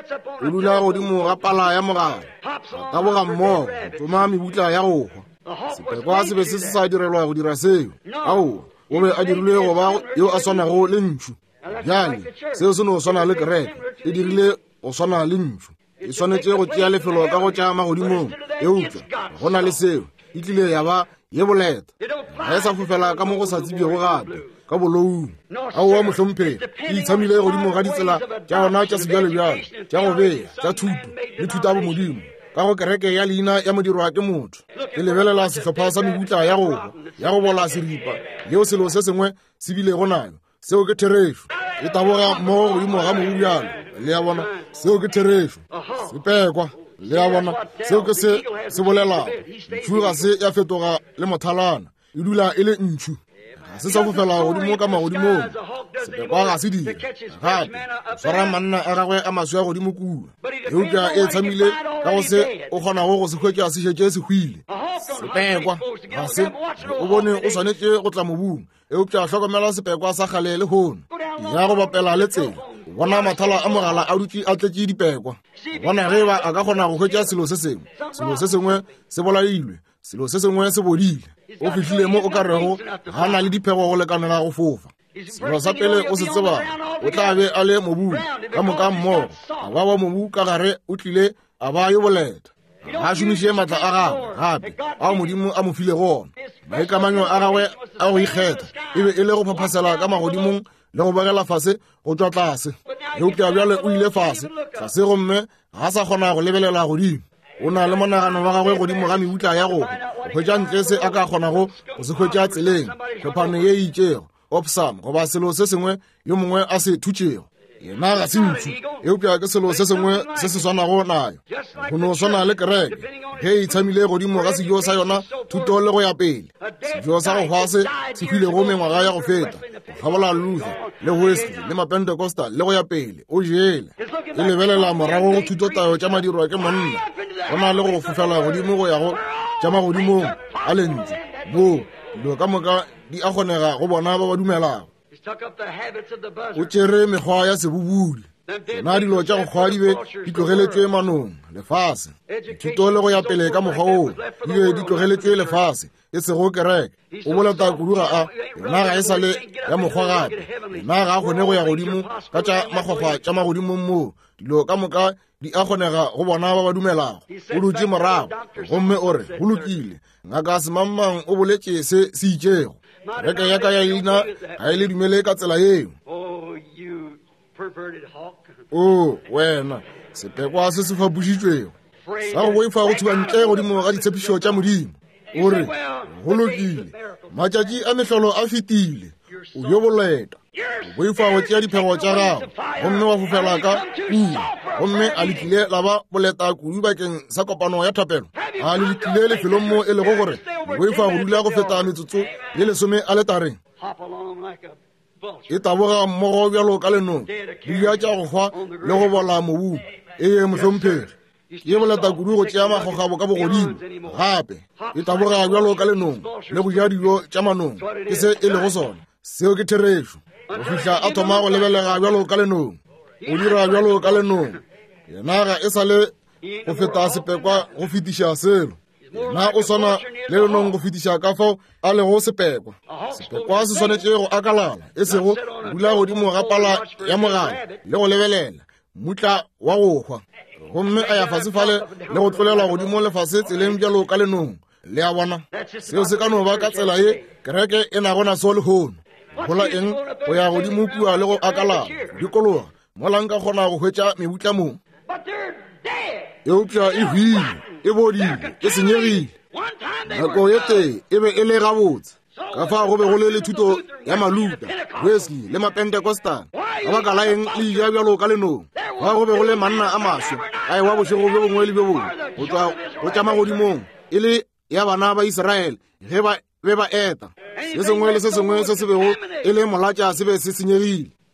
Speaker 2: o dula godimo ga pala ya mogala a taboga mmogo tsoma mebutla ya go hwa sepekwa se be se se sa direlwa go dira seo ao o be a dirilwe go ba yo a swanego le ntšu bjale seo se no swana le kereke e dirile go swana le ntšu e swanetse go tšea lefelo ka go tša magodimong eupša go na le seo e tlile ya ba ye boleta ga e sa fofela ka mo go sa tsebjego gape ka boloung ao wa mohlomphegi e itshamile godimo ga ditsela tša gona tša sebjalebjale tša go bea tša thuto le thuta bo modimo ka go kereke ya leina ya modirwa ke motho e lebelela sehlopha sa mebutla ya go ya go bola seripa leo selo se sengwe se bile go nayo seo ke therešo e taboga mmogo godimo ga mobu bjalo le ya bona seo ke therešo sepekwa le ya bona seo ke se se bolelago ntšu ga se ya fetoga le mothalana e dula e le ntšu ga se sa fofela godimo ka magodimong sepekwa ga se dira gape swara manna a gagwe a maswe a godimo kua eupša e tshamile ka go se o kgonago go se hwetša se šetše se hwile sepekwa ga se o bone o swanetše go tla mobung eupša hlokomela sepekwa sa kgale le hono ya go bapela le tsela bona mathala a mogala a dutše a tletše dipekwa bona ge ba a ka kgona go hwetša selo se sengwe selo se sengwe se bolailwe selo se sengwe se bodile o fihlile mo o ka rego ga na le diphego go lekanela go fofa selo sa pele o se tseba o tla be a le mobung ka moka mmogo a ba wa mobu ka gare o tlile a ba yo boleta ga a šomiše maatla a gagwe gape ao modimo a mo file gona maikamanyo a gagwe a go ikgetha e be e le go phaphasela ka magodimong le go begela fase go tšwa tlase eupša bjale o ile fase tlase gomme ga sa kgona go lebelela godimo o na le monagano wa gagwe godimo ga mebutla ya go hwetša ntle se a ka kgonago go se hwetša tseleng tlhophano ye e itšego opsam goba selo se sengwe yo mongwe a se thutšego yena ga se ntšu eupša ke selo se sengwe se se swanago nayo go no swana le kereke ge e itshamile godimo ga sejo sa yona thuto le go ya pele sejo sa go hwa se se hwile go mengwaga ya go feta go gabola luther le wesley le mapentecosta le go ya pele o jele e lebelela morago go thuto tayo tša madirwa ke monna go na le go fofela godimo go ya go tša magodimong a lentsi bo dilo ka moka di a kgonega go bona ba ba dumelago o tšere mekgwa ya sebobodi na dilo tša go kgwa di be di tlogeletšwe manong lefase thuto le go ya pele ka mokgwa oo di be di tlogeletšwe lefase e sego kereke o boleta kuduga a yona ga e sa le ya mokgwa gape yona ga a kgone go ya godimo ka tša makgwakgwa tša magodimong moo dilo ka moka di a kgonega go bona ba ba dumelago o dutše morago gomme o re go lokile ngaka semangmang o boletše se se itšego kereke ya ka ya leina ga e le dumele ka tsela yeo o wena sepekwa se se fapušitšwego sa go boifa go thuba ntle godimo ga ditshepišo tša modimo o re go lokile matšatši a mehlolo a fetile o yo boleta o boifa go tšea diphego tša gago gomme wa fofela ka kua gomme a lekile la ba boleta kudu bakeng sa kopano ya thapelo a le lekile lefelong mo e lego gore o boifa go dula go feta metsotso le lesome a letareng e taboga mmogo bjalo ka lenong dibja tša go hwa le go bola mobung e ye mohlomphegi ye boleta kudu go tšea makgokgabo ka bogodimo gape e taboga bjalo ka lenong le go ja dijo tša manong ke se e lego sona seo ke therešo go fihla a thoma go lebelega bjalo ka lenong o dira bjalo ka lenong yena ga e sa le go feta sepekwa go fetiša selo na o swana le lenong go fetiša ka fao a lego sepekwa sepekwa se swanetše go akalala e sego dula godimo ga pala ya mogala le go lebelela mutla wa go hwa gomme a ya fasefale le go tlolela godimo lefase tseleng bjalo ka lenong le a bona seo se ka no ba ka tsela ye kereke e na gona so lehono gola eng go ya godimo kua le go akalala dikologa mola nka kgona go hwetša mebutla mong eupša e hwile e bodile e senyegile nako ye tee e be e le gabotse ka fa go be go le le thuto ya maluta wesley le mapentekostal ka baka la eng le ija bjalo ka lenong fa go be go le manna a maswe a ewa bošego bjo bongwe le bjo bongwe go tswa go tša magodimong e le ya bana ba Israele ge ba be ba eta se sengwe le se sengwe se se bego e le molatša se be se senyegile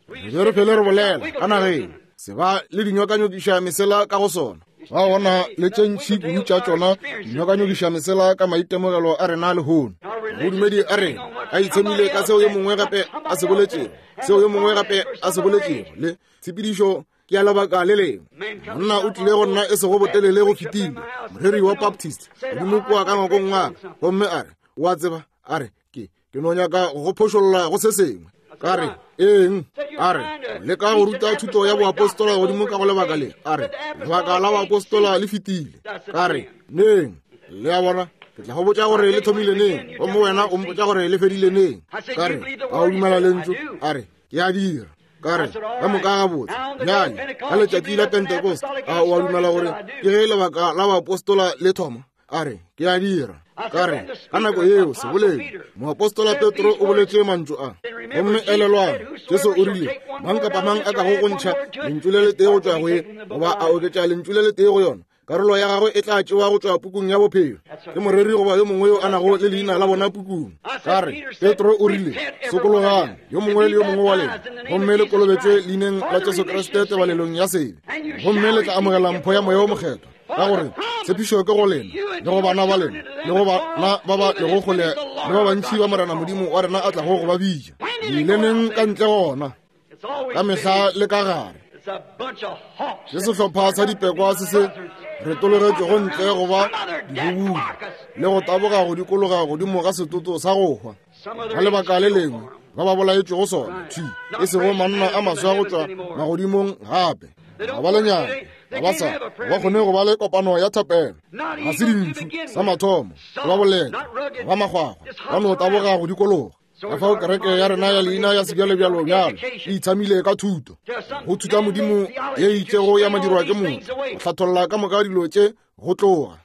Speaker 2: re fele re bolela ka nageng se ba le dinyokanyokiša mesela ka go sona ba bona le tšentšhi kudu tša tšona dinyokanyokiša mesela ka maitemogelo a rena a lehono modumedi a rena a itshemile ka seo yo mongwe gape a se boletšego seo yo mongwe gape a se boletšego le tshepedišo ke ya lebaka le lengwe monna o tlile go nna e se go botelele go fetile moreri wa baptist godimo kwa ka ngwakong ngaka gomme a re wa tseba a re ke ke no nyaka go phošolola go se sengwe ka re eng a re le ka go ruta thuto ya boapostola godimo ka go lebaka le a re lebaka la boapostola le fetile ka re neng le a bona ke tla go botša gore le thomile neng gomme wena o mpotša gore le fedile neng ka re a o dumela lentso a re ke a dira ka re ka moka ga botse bjale ka letšatši la pentecost a o a dumela gore ke ge lebaka la boapostola le thoma a re ke a dira ka re ka nako yeo se boledi moapostola petro o boletše mantšu a gomme elelwana jesu o rile mang kapa mang a ka go go ntšha lentšu le le tee go tšwa go ye goba a oketša lentšu le le tee go yona karolo ya gagwe e tla tšewa go tšwa pukung ya bophelo ke moreri goba yo mongwe yo a nago le leina la bona pukung ka re petro o rile sokologane yo mongwe le yo mongwe wa lena gomme le kolobetswe leineng la jesu kriste tebalelong ya sebe gomme le tla amogela mpho ya moya o mokgetho ka gore tshepišo ke go lena le go bana ba lena le go bana ba ba le go gole le ba bantši ba morena modimo wa rena a tla go go ba bija leileneng ka ntle gona ka mehla le ka gare se sehlopha sa dipekwa se se retologetše go ntle goba dibubudi le go taboga go dikologa godimo ka setoto sa go hwa ka lebaka le lengwe ba ba bolaetšwe go sona thi e sego manna a maswa go tšwa magodimong gape ga ba lenyana ga ba sa ba kgone go ba le kopano ya thapelo ga se dintšu sa mathomo go ba boleta ga ba magwagwa ba no taboga go dikologa ka fao kereke ya rena ya leina ya sebjalebjalo-bjalo e itshamile ka thuto go thuta modimo ye itšego ya madirwa ke motho go hlatholla ka moka dilo tše go tloga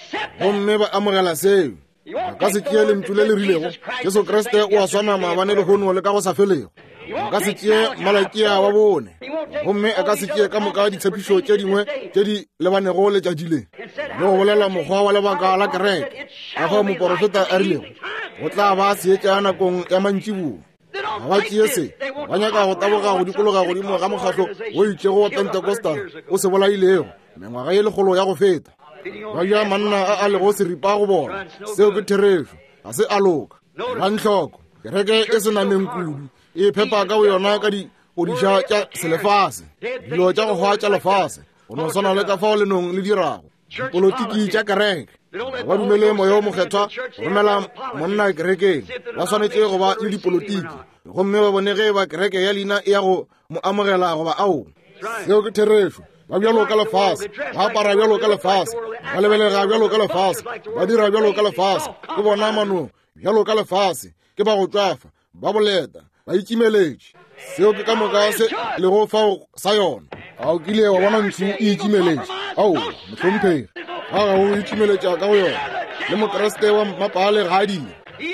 Speaker 2: gomme ba amogela seo ba ka se tšee lentšu le le rilego jesu kriste o a swana maabane lehono le ka go sa felego a ka se tšee malakia wa bone gomme a ka se tšee ka moka ditshepišo tše dingwe tše di lebanego letšatšileng le go bolela mokgwa wa lebaka la kereke ka fao moporofeta a rilego go tla ba seetša nakong ya mantšiboa ga ba tšee se ba nyaka go taboga go dikologa godimo ga mokgatlo o itšego wa pentecostal o se bolailego mengwaga ye lekgolo ya go feta ba ja manna a a lego seripa go bona seo ke therešo ga se aloka ba ntlhoko kereke e se nameng kudu e phepa ka go yona ka dipodiša tša selefase dilo tša go hwa tša lefase go no swana le ka fao lenong le dirago dipolotiki tša kereke ba dumele moya o mokgethwa romela monna kerekeng ba swanetše go ba le dipolotiki gomme ba bone ge ba kereke ya leina e ya go mo amogela goba ao seo ke therešo ba bjalo ka lefase ba apara bjalo ka lefase ba lebelega bjalo ka lefase ba dira bjalo ka lefase ke bona manong bjalo ka lefase ke ba go tswafa ba boleta ba ikimeletše seo ke ka moka se lego fao sa yona a o kile wa bona ntšu e ikimeletše ao mohlomphegi ga ga o ikimeletša ka go yona le mokreste wa mapale ga adile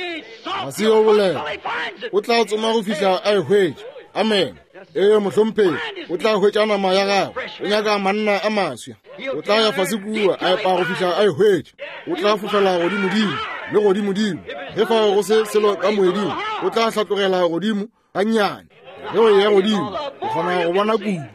Speaker 2: ga se yo bolela o tla tsoma go fihla a e hwetše amen ee mohlomphegi o tla hwetša nama ya gagwe o nyaka manna a maswa o tla ya fase kua a epa go fihla a e hwetše o tla fofela godimodimo le godimodimo ge fa go se selo ka moedimo o tla hlatlogela godimo ga nnyane ge o ya godimo o kgona go bona kudu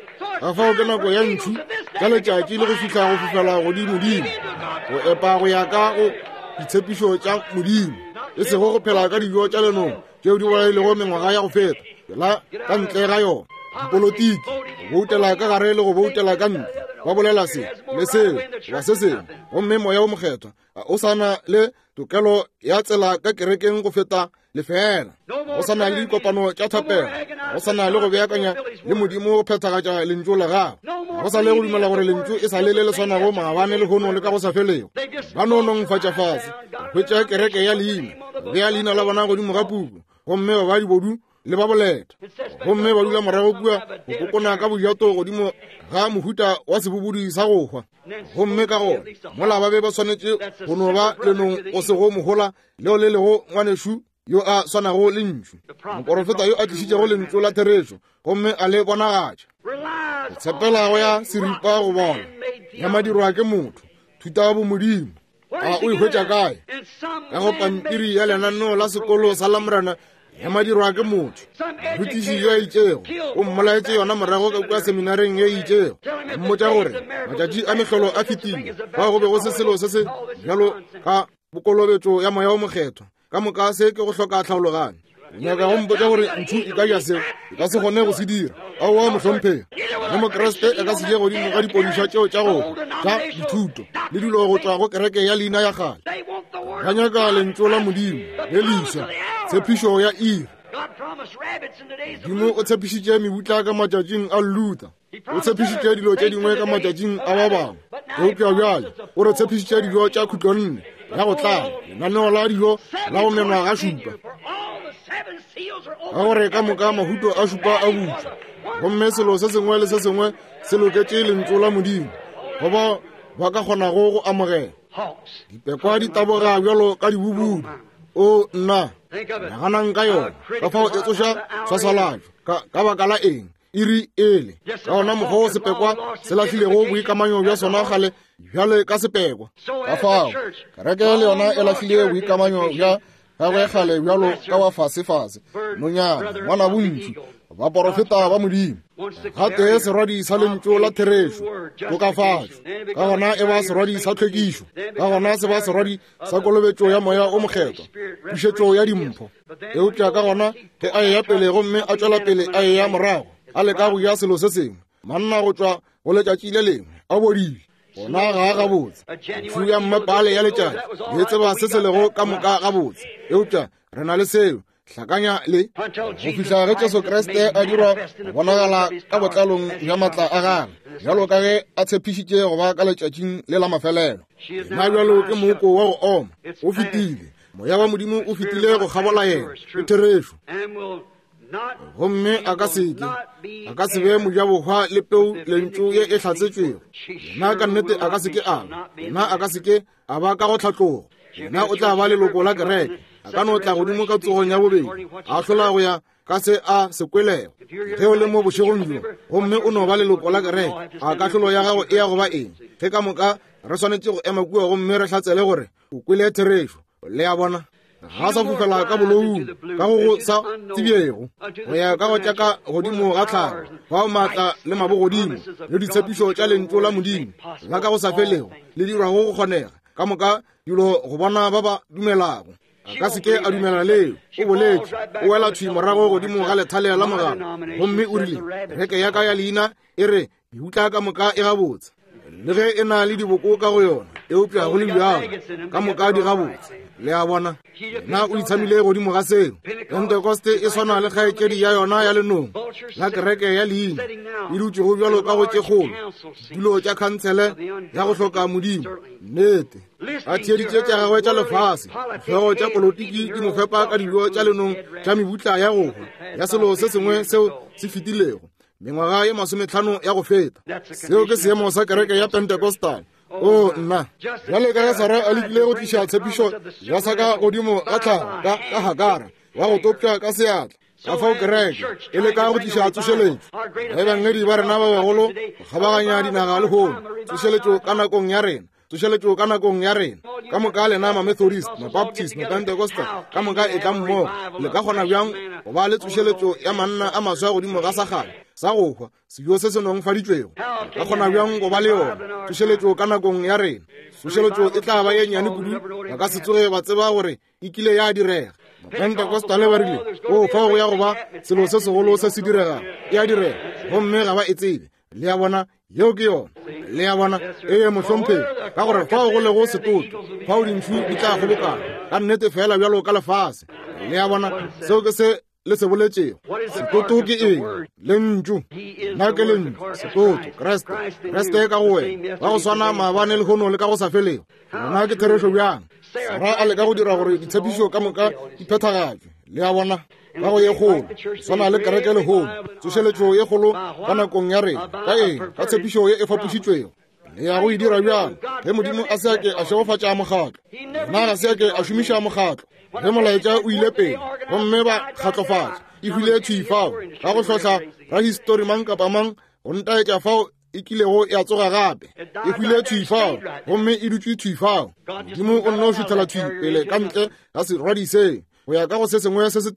Speaker 2: ga fao ke nako ya ntšu ka letšatši le go fihla go fofela godimodimo go epa go ya ka go ditshepišo tša modimo e sego go phela ka dijo tša lenong tšeo di bolailego mengwaga ya go feta la ka ntle ga yona dipolotiki go boutela ka gare le go boutela ka ntle ba bolela se le seo ba se sengwe gomme moya o mokgethwa o sana le tokelo ya tsela ka kerekeng go feta lefela go sana le dikopano tša thapelo go sana le go beakanya le modimo go phethagatša lentšu le gago go sa le go dumela gore lentšu e sa le le le swanago maabane le hono le ka go sa felego ba nonongfatša fase hwetša kereke ya leina bea leina la bona godimo ga puku gomme ba ba dibodu le ba boleta gomme ba dula morago kua go kokona ka bojato godimo ga mohuta wa sebobodi sa go hwa gomme ka gona mola ba be ba swanetše go no ba lenong o sego mogola leo le lego ngwanešu yo a swanago le ntšu moporofeta yo a tlišitšego lentšu la therešo gomme a le bonagatša go tshepelago ya seripa go bona ya madirwa ke motho thuta bo modimo a o ihwetša kae ka go pampiri ya lenaneo la sekolo sa lamorana ya madiro a ke motho rutiši yo a itšego o mmolaetse yona morago ka kwa seminareng ye itšego mmotša gore matšatši a metlholo a fetile fa go be go se selo se se bjalo ka bokolobetšo ya moya o mokgethwa ka moka se ke go hloka tlhaologane nyaka go mpotša gore nthu e ka ja seo e ka se kgone go se dira ao wa mohlomphega demokereste e ka se je godimo ga dipodiša tšeo tša go tša dithuto le dilo go tšwa go kereke ya leina ya gale ba nyaka lentso la modimo le lesa tshepišo ya iri dimo o tshepišitše mebutla ka matšatšing a luther o tshepišitše dilo tše dingwe ka matšatšing a ba bangwe eupša bjale o re tshepišitše dijo tša khutlonne ya go tlala lenaneo la dijo la go menwa ga šupa ga gore ka moka mahuto a šupa a butšwa gomme selo se sengwe le se sengwe se loketše lentso la modimo goba ba ka kgonago go amogela dipekwa di taboga bjalo ka dibubudu o nna naganang ka yona ka fao e tsoša swasalatšo ka baka la eng iri ele ka gona mokgwa o sepekwa se latlhilego boikamanyo bja sona gale bjale ka sepekwa ka fao kereke le yona e latlhile boikamanyo bja gagwe gale bjalo ka wa fasefase nonyana ngwana bontši ba porofeta ba modimo ga tee serwadi sa lentso la therešo tokafatšo ka gona e ba serwadi sa tlhwekišo ka gona se ba serwadi sa kolobetšo ya moya o mokgethwa pušetšo ya dimpho eupša ka gona ge a e ya pele gomme a tšwela pele a e ya morago a leka go ya selo se sengwe manna go tšwa go letšatši le lengwe a bodile gona ga a gabotse ntšu ya mmepale ya letšatši le tseba se se lego ka moka gabotse eupša re na le seo hlakanya le go fihla ge Jesu Kriste a dirwa go bonagala ka botlalong bja matla a gagwe bjalo ka ge a tshepišitše go ba ka letšatšing le la mafelelo nna bjalo ke mooko wa go oma o fetile moya wa modimo o fetile go kgabola yena o therešo gomme a ka seke a ka se be mojabokgwa le peu lentšu ye e tlhatsetšwego yena ka nnete a ka seke a yena a ka seke a ba ka go tlhatlogo yena o tla ba leloko la kereke a ka no tla godimo ka tsogong ya bobedi a hlola go ya ka se a sekwelego ge o le mo bošegong jo gomme o no ba leloko la kereke a kahlolo ya gago e ya go ba eng ge ka moka re swanetše go ema kua gomme re hlatsele gore o kwele therešo le ya bona ga sa fofela ka boloung ka go go sa tsebjego go ya ka go tšaka godimo ga tlhago bao maatla le mabogodimo le ditshepišo tša lentso la modimo la ka go sa felego le dirwago go kgonega ka moka dilo go bona ba ba dumelago a ka seke a dumela leo o boletše o wela thwi morago godimo ga lethalea la mogala gomme o rile reke ya ka ya leina e re meutla ka moka e gabotse le ge e na le diboko ka go yona eupša go le bjalo ka moka di gabotse le a bona na o itshamile godimo ga seo pentekoste e swana le kgaetšedi ya yona ya lenong la kereke ya leina e dutšego bjalo ka go tšekgolo ditulo tša khansele ya go hloka modimo nnete a thieditše tša gagwe tša lefase tlhego tša polotiki di mo fepa ka dilo tša lenong tša mebutla ya gogwa ya selo se sengwe seo se fetilego mengwaga ye masomehlano ya go feta seo ke seemo sa kereke ya pentekostal o nna bjale ka ge sara a lekile go tliša tshepišo ya sa ka godimo ga tlhago ka hagara wa go topša ka seatla ka fao kereke e le ka go tliša tsošeletšo ge bangedi ba rena ba bagolo go kgabaganya dinaga lehono tsošeletšo ka nakong ya rena tsošeletšo ka nakong ya rena ka moka lena ma-methodist ma-baptist ma-pentecostal ka moka e ka mmogo le ka kgona bjang go ba le tsošeletšo ya manna a maswa godimo ga sa gale sa go hwa sejo se se nongfaditšwego ka kgona bjang go ba le yona tsošeletšo ka nakong ya rena tsošeletšo e tla ba ye nnyane kudu ba ka se tsoge ba tseba gore e kile ya direga pentecostale ba rile o fa go ya go ba selo se segolo se se diregang e a direga gomme ga ba e tsebe le ya bona yeo ke yona le ya bona e ye mohlompheng ka gore fa go le go setoto fa o dintšu di tla kgobokana ka nnete fela bjalo ka lefase le ya bona seo ke se le se boletšego setoto ke eng le ntšu nna ke le ntšu setoto kreste kreste ka go wena ba go swana maabane le kgono le ka go sa felego gona ke therešo bjang sara a le ka go dira gore ditshepišo ka moka di phethagatšwe le ya bona ka go ye kgolo swana le kereke le kgolo tsošeletšo ye kgolo ka nakong ya rena ka eng ka tshepišo ye e fapošitšwego le ya go e dira bjang ge modimo a seake a šegofatša mokgatlo nna ga seake a šomiša mokgatlo ge molaetša o ile pele gomme ba kgatlofatša e hwile thwi fao ka go hlotla rahistori mang kapa mang go ntaetša fao e kilego ya tsoga gape e hwile thwi fao gomme e dutšwe thwi fao modimo o nne o šuthela thwi pele ka ntle ga serwadi seo go ya ka go se sengwe se se teng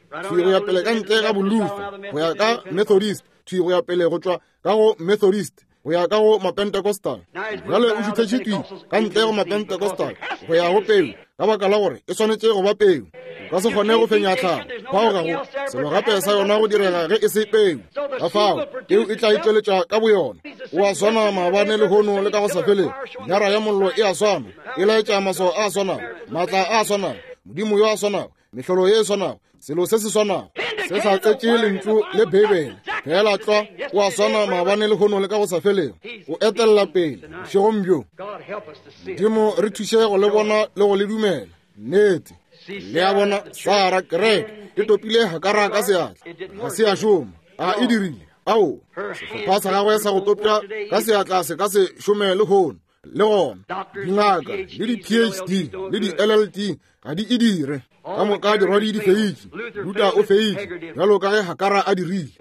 Speaker 2: thui go ya pele ka ntle ka bolufa go ya ka Methodist, thui go ya pele go tswa ka go Methodist go ya ka go Pentecostal. Jale o šuthetše thui ka ntle go Pentecostal go ya go peu ka baka la gore e swanetše go ba peu. Ka se kgone go fenya tlhago fao gago selo gape sa yona go direga ge e se peu ka fao eo e tla itšweletša ka boyona. O a swana maabane le hono le ka go sa feleng, nyara ya mollo e a swana, e laetša maso a swanang, maatla a swanang, modimo yo a swanang, mehlolo ye e swanang, selo se se swanang se sa tletše lentšu le bebele fela tlwa o a swana maabane le hono le ka go sa feleng, o etelela pele šegong bjo. Modimo re thuše go le bona le go le dumela nnete. Le a bona Sara kereke e topile Hagara ka seatla, ga se a šoma, a e dirile ao sehlopha sa gagwe sa go topša ka seatla se ka se šome le hono. Le gona dingaka le di-P H D le di-L L D ga di e dire ka moka dirwadi di feitše, Luther o feitše jalo ka ge Hagara a dirile.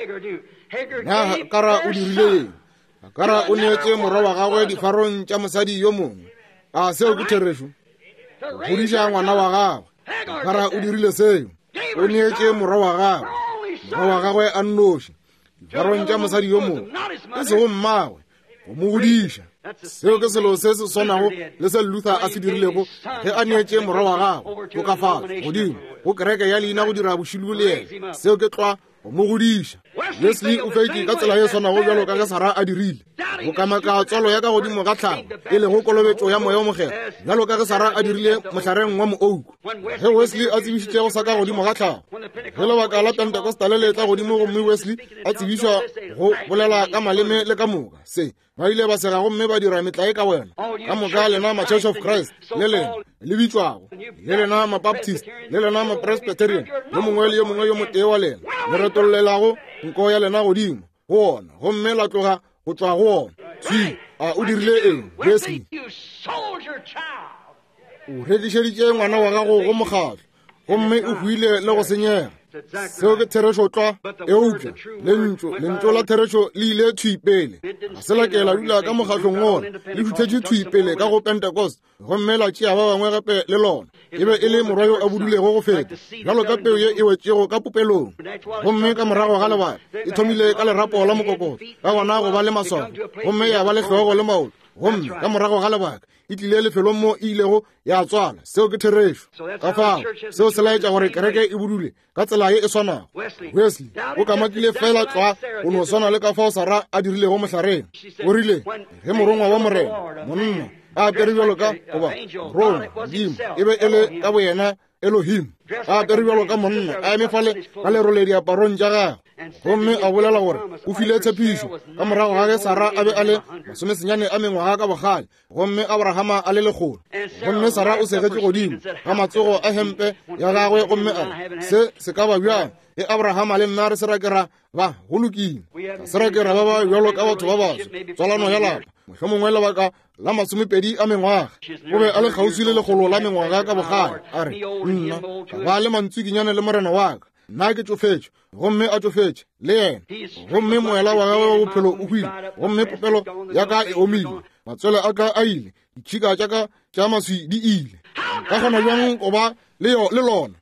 Speaker 2: Na Hagara o dirile eng? Hagara o neetše morwa wa gagwe difarong tša mosadi yo mongwe. A seo ke therešo go godiša ngwana wa gagwe. Hagara o dirile seo, o neetše morwa wa gagwe, morwa wa gagwe a nnoši difarong tša mosadi yo mongwe, e sego mmagwe go mo godiša. Seo ke selo se se swanago le se Luther a se dirilego ge a neetše morwa wa gagwe tokafatso godimo go kereke ya leina go dira bošilo le ena. Seo ke tlwa go mo godiša. Wesley o feitše ka tsela ye swanago bjalo ka ge Sara a dirile go kamaka tswalo ya ka godimo ga tlhago e le go kolobetšo ya moya o mogelo bjalo ka ge Sara a dirile mohlareng wa moouku. Ge Wesley a tsebišitše go sa ka godimo ga tlhago ge lebaka la Pentecostale le tla godimo gomme Wesley a tsebišwa go bolela ka maleme le ka moka se ba ile ba sega gomme ba dira metlae ka wena ka moka lena ma Church of Christ le lena le bitšwago le lena ma Baptist le lena ma Presbyterian le mongwe le yo mongwe yo motee wa lena le retolelago nko ya lena godimo go ona gomme la tloga go tswa go ona. Thui a o dirile eng Wesley? O rekišeditše ngwana wa gago go mokgatlo gomme o huile le go senyega. Seo ke therešo tlwa e upša lentšo lentšo la therešo le ile thui pele ga se lakela dula ka mokgatlong ona le thuthetše thui pele ka go Pentecost gomme la tšea ba bangwe gape le lona e be e le morwa yo a budulego go feta bjalo ka peu ye e wetšego ka popelong. Gomme ka morago ga lebaka e thomile ka lerapo la mokokoto ka gona go ba le maswaro gomme ya ba le tlhogo le maolo gomme ka morago ga lebaka e tlile lefelong mo e ilego ya tswala. Seo ke therešo ka fao seo se laetša gore kereke e budule ka tsela ye e swanago. Wesley o kamakile fela tlwa go no swana le ka fao Sara a dirilego mohlareng. O rile ge morongwa wa morena monna a apere bjalo ka goba rona modimo e be e le ka boyena Elohim a apere bjalo ka monna a emefale ka lerole diaparong tša gagwe gomme a bolela gore o file tshepišo ka morago ga ge Sara a be a le masomesenyane a mengwaga ka bogale gomme Abrahama a le lekgolo. Gomme Sara o segetše godimo ka matsogo a hempe ya gagwe gomme a se se ka ba bjang e Abrahama le nna re se rakera ba go lokile ka se rakera ba ba bjalo ka batho ba baso tswalano ya lapa mohlomongwe lebaka la masomepedi a mengwaga o be a le kgauswi le legolo la mengwaga ka bogale a re nna ba le mantswikinyane le morena wa ka nna ke tsofetše gomme a tsofetše le yena gomme moela wa gagwe wa bophelo o hwile gomme popelo ya ka e omile matswele a ka a ile ditšhika tša ka tša maswi di ile ka kgona bjang go ba le lona.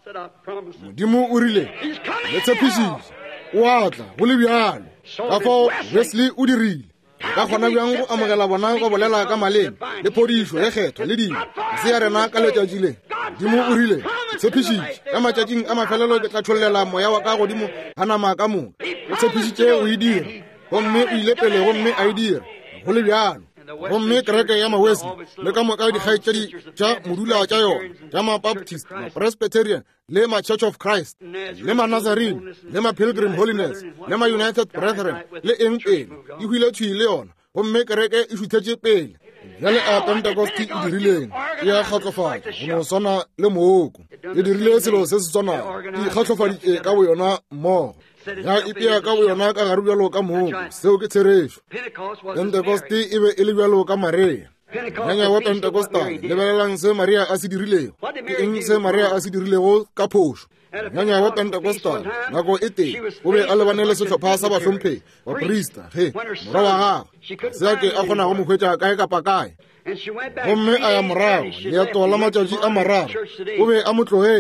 Speaker 2: Modimo o rile le tshepišitše o atla go le bjalo ka fao Wesley o dirile ka kgona bjang go amogela bona go bolela ka maleme le phodišo ye kgetho le dino se ya rena ka letšatši le. Modimo o rile tshepišitše ka matšatšing a mafelelo ke tla tšholela moya wa ka godimo a nama ka moka o tshepišitše o e dira gomme o ile pele gomme a e dira go le bjalo. Gomme kereke ya ma-Wesley le ka moka dikgaetšedi tša modula tša yona tša ma-Baptist ma-Presbyterian le ma-Church of Christ le ma-Nazarene le ma-Pilgrim Holiness le ma-United Brethren le eng pele e hwile thui le yona gomme kereke e šuthetše pele. Bjale a Pentecost e dirileng e ya kgatlofatša go no swana le mooko e dirile selo se se tswanago e kgatlofaditše ka boyona mmogo ya ipea ka boyona ka gare bjalo ka mooko. Seo ke therešo. Pentecost e be e le bjalo ka Maria nyanya wa Pentecostal lebelelang se Maria a se dirilego ke eng se Maria a se dirilego ka phošo. Nyanya wa Pentecostal nako e teng o be a lebane le sehlopha sa bahlomphegi wa prista ge morwa wa gagwe se ake a kgona go mo hwetša kae kapa kae gomme a ya morago leeto la matšatši a mararo o be a mo tlogetše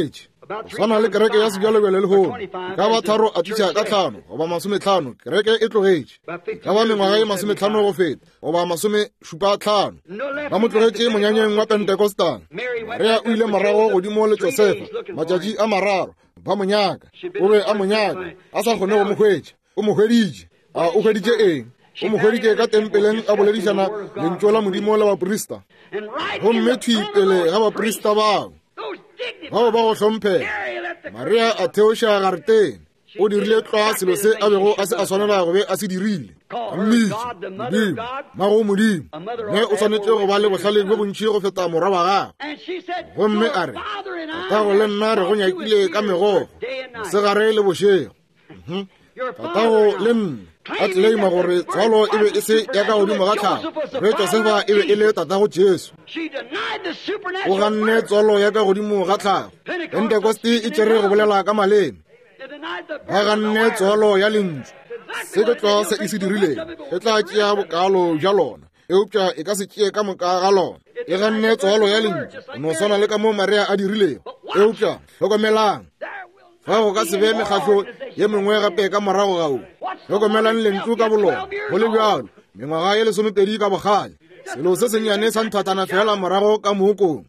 Speaker 2: swana le kereke ya sejwalebele le hono ka ba tharo a thuša ka tlhano goba masometlhano kereke e tlogetše ka ba mengwaga ye masometlhano go feta goba masome šupa tlhano ba mo tlogetše monyanyeng wa pentekostale. Maria o ile morago godimo le Josefa matšatši a mararo ba monyaka, o be a monyaka a sa kgone go mo hwetša. O mo hweditše. A o hweditše eng? O mo hweditše ka tempeleng a boledišana lentšu la modimo la baporista. Gomme thwipele ga baporista bao bao ba go hlomphela. Maria a theoša gareteng. O dirile tloa selo se a bego a se a swanela go be a se dirile. Mmitše modimo mago modimo, mme o swanetše go ba le bohlale bo bontši go feta morwa wa gagwe. Gomme a re tatago le nna re go nyakile ka megogo mosegare le bošego. Tatago le nna a tleima gore tswalo e be e se ya ka godimo ga tlhago, re Josefa e be e le tatago Jesu. O ganne tswalo ya ka godimo ga tlhago. Pentekoste e tšere go bolela ka maleme. Ba ganne tswalo ya lentšu. Se ke tloa se e se dirileng e tla tšea bokalo bja lona, eupša e ka se tšee ka moka ga lona. E ganne tswalo ya lentšu no swana le ka mo Maria a dirilego. Eupša hlokomelang, fa go ka se be mekgatlo ye mengwe gape ka morago ga o. Hlokomelang lentšu ka bolona go le bjalo mengwaga ye lesomepedi ka bogale. Selo se sennyane sa nthatana fela morago ka mookong.